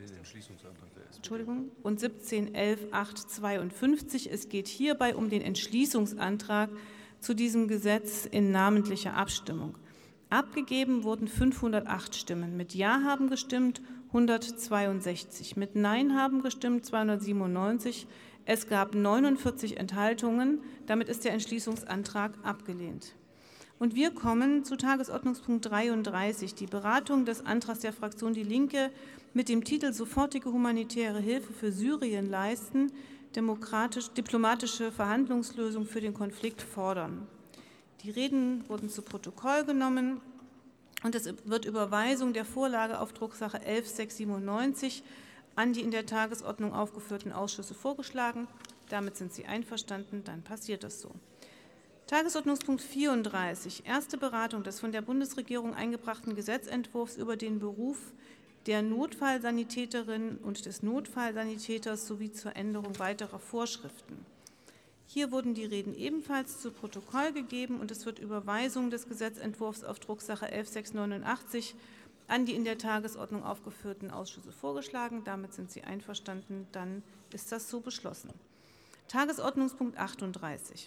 Entschuldigung, und siebzehn elf acht zweiundfünfzig. Es geht hierbei um den Entschließungsantrag zu diesem Gesetz in namentlicher Abstimmung. Abgegeben wurden fünfhundertacht Stimmen. Mit Ja haben gestimmt hundertzweiundsechzig, mit Nein haben gestimmt zweihundertsiebenundneunzig. Es gab neunundvierzig Enthaltungen. Damit ist der Entschließungsantrag abgelehnt. Und wir kommen zu Tagesordnungspunkt dreiunddreißig, die Beratung des Antrags der Fraktion Die Linke mit dem Titel Sofortige humanitäre Hilfe für Syrien leisten, demokratisch, diplomatische Verhandlungslösung für den Konflikt fordern. Die Reden wurden zu Protokoll genommen und es wird Überweisung der Vorlage auf Drucksache elf sechshundertsiebenundneunzig an die in der Tagesordnung aufgeführten Ausschüsse vorgeschlagen. Damit sind Sie einverstanden, dann passiert das so. Tagesordnungspunkt vierunddreißig, erste Beratung des von der Bundesregierung eingebrachten Gesetzentwurfs über den Beruf der Notfallsanitäterin und des Notfallsanitäters sowie zur Änderung weiterer Vorschriften. Hier wurden die Reden ebenfalls zu Protokoll gegeben und es wird Überweisung des Gesetzentwurfs auf Drucksache elf sechshundertneunundachtzig an die in der Tagesordnung aufgeführten Ausschüsse vorgeschlagen. Damit sind Sie einverstanden, dann ist das so beschlossen. Tagesordnungspunkt achtunddreißig.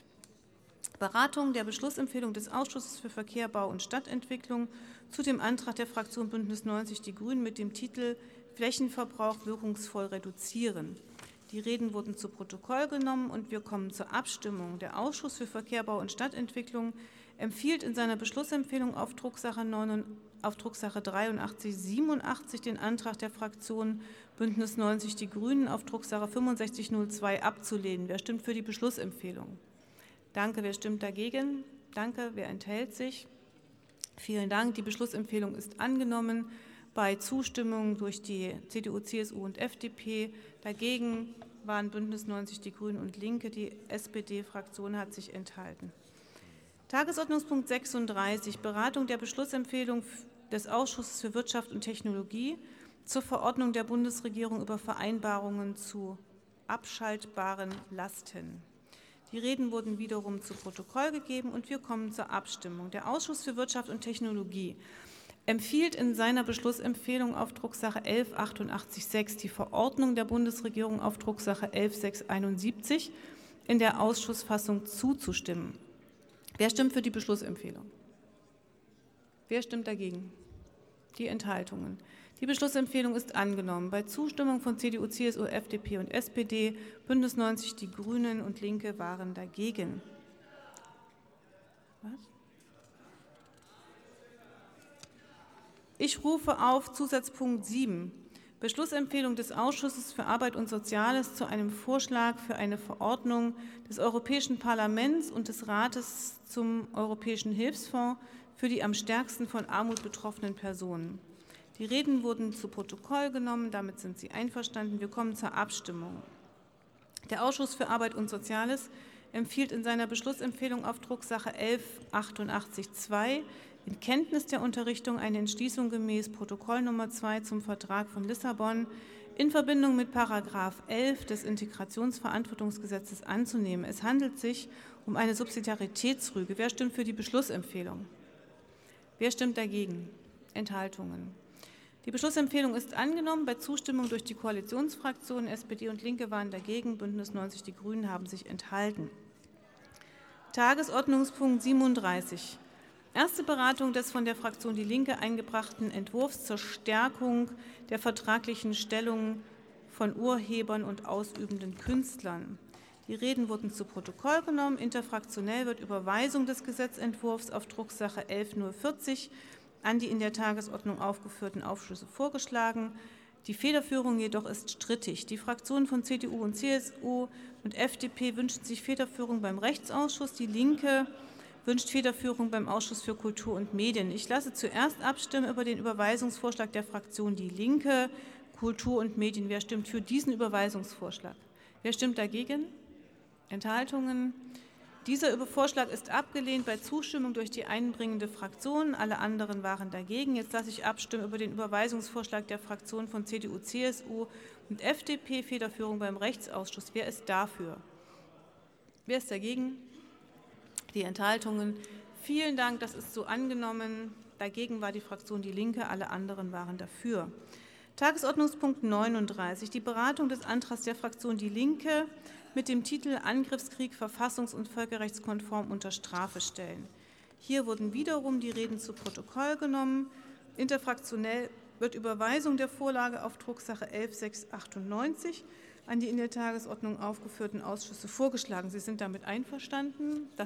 Beratung der Beschlussempfehlung des Ausschusses für Verkehr, Bau und Stadtentwicklung zu dem Antrag der Fraktion Bündnis neunzig, die Grünen mit dem Titel Flächenverbrauch wirkungsvoll reduzieren. Die Reden wurden zu Protokoll genommen und wir kommen zur Abstimmung. Der Ausschuss für Verkehr, Bau und Stadtentwicklung empfiehlt in seiner Beschlussempfehlung auf Drucksache, neun, auf Drucksache dreiundachtzig siebenundachtzig den Antrag der Fraktion Bündnis neunzig, die Grünen auf Drucksache fünfundsechzig null zwei abzulehnen. Wer stimmt für die Beschlussempfehlung? Danke. Wer stimmt dagegen? Danke. Wer enthält sich? Vielen Dank. Die Beschlussempfehlung ist angenommen bei Zustimmung durch die C D U, C S U und F D P. Dagegen waren Bündnis neunzig Die Grünen und Linke. Die S P D-Fraktion hat sich enthalten. Tagesordnungspunkt sechsunddreißig, Beratung der Beschlussempfehlung des Ausschusses für Wirtschaft und Technologie zur Verordnung der Bundesregierung über Vereinbarungen zu abschaltbaren Lasten. Die Reden wurden wiederum zu Protokoll gegeben und wir kommen zur Abstimmung. Der Ausschuss für Wirtschaft und Technologie empfiehlt in seiner Beschlussempfehlung auf Drucksache elf achtundachtzig sechs die Verordnung der Bundesregierung auf Drucksache elf sechshunderteinundsiebzig in der Ausschussfassung zuzustimmen. Wer stimmt für die Beschlussempfehlung? Wer stimmt dagegen? Die Enthaltungen. Die Beschlussempfehlung ist angenommen. Bei Zustimmung von C D U, C S U, F D P und S P D, Bündnis neunzig Die Grünen und Linke waren dagegen. Was? Ich rufe auf Zusatzpunkt sieben, Beschlussempfehlung des Ausschusses für Arbeit und Soziales zu einem Vorschlag für eine Verordnung des Europäischen Parlaments und des Rates zum Europäischen Hilfsfonds für die am stärksten von Armut betroffenen Personen. Die Reden wurden zu Protokoll genommen, damit sind Sie einverstanden. Wir kommen zur Abstimmung. Der Ausschuss für Arbeit und Soziales empfiehlt in seiner Beschlussempfehlung auf Drucksache elf achtundachtzig zwei in Kenntnis der Unterrichtung eine Entschließung gemäß Protokoll Nummer zwei zum Vertrag von Lissabon in Verbindung mit Paragraph elf des Integrationsverantwortungsgesetzes anzunehmen. Es handelt sich um eine Subsidiaritätsrüge. Wer stimmt für die Beschlussempfehlung? Wer stimmt dagegen? Enthaltungen. Die Beschlussempfehlung ist angenommen. Bei Zustimmung durch die Koalitionsfraktionen S P D und Linke waren dagegen. Bündnis neunzig Die Grünen haben sich enthalten. Tagesordnungspunkt siebenunddreißig. Erste Beratung des von der Fraktion Die Linke eingebrachten Entwurfs zur Stärkung der vertraglichen Stellung von Urhebern und ausübenden Künstlern. Die Reden wurden zu Protokoll genommen. Interfraktionell wird Überweisung des Gesetzentwurfs auf Drucksache elf null vierzig an die in der Tagesordnung aufgeführten Aufschlüsse vorgeschlagen. Die Federführung jedoch ist strittig. Die Fraktionen von C D U und C S U und F D P wünschen sich Federführung beim Rechtsausschuss. Die Linke wünscht Federführung beim Ausschuss für Kultur und Medien. Ich lasse zuerst abstimmen über den Überweisungsvorschlag der Fraktion Die Linke, Kultur und Medien. Wer stimmt für diesen Überweisungsvorschlag? Wer stimmt dagegen? Enthaltungen? Dieser Vorschlag ist abgelehnt bei Zustimmung durch die einbringende Fraktion. Alle anderen waren dagegen. Jetzt lasse ich abstimmen über den Überweisungsvorschlag der Fraktionen von C D U, C S U und F D P. Federführung beim Rechtsausschuss. Wer ist dafür? Wer ist dagegen? Die Enthaltungen. Vielen Dank, das ist so angenommen. Dagegen war die Fraktion Die Linke, alle anderen waren dafür. Tagesordnungspunkt neununddreißig, die Beratung des Antrags der Fraktion Die Linke mit dem Titel Angriffskrieg verfassungs- und völkerrechtskonform unter Strafe stellen. Hier wurden wiederum die Reden zu Protokoll genommen. Interfraktionell wird Überweisung der Vorlage auf Drucksache elf sechshundertachtundneunzig an die in der Tagesordnung aufgeführten Ausschüsse vorgeschlagen. Sie sind damit einverstanden? Das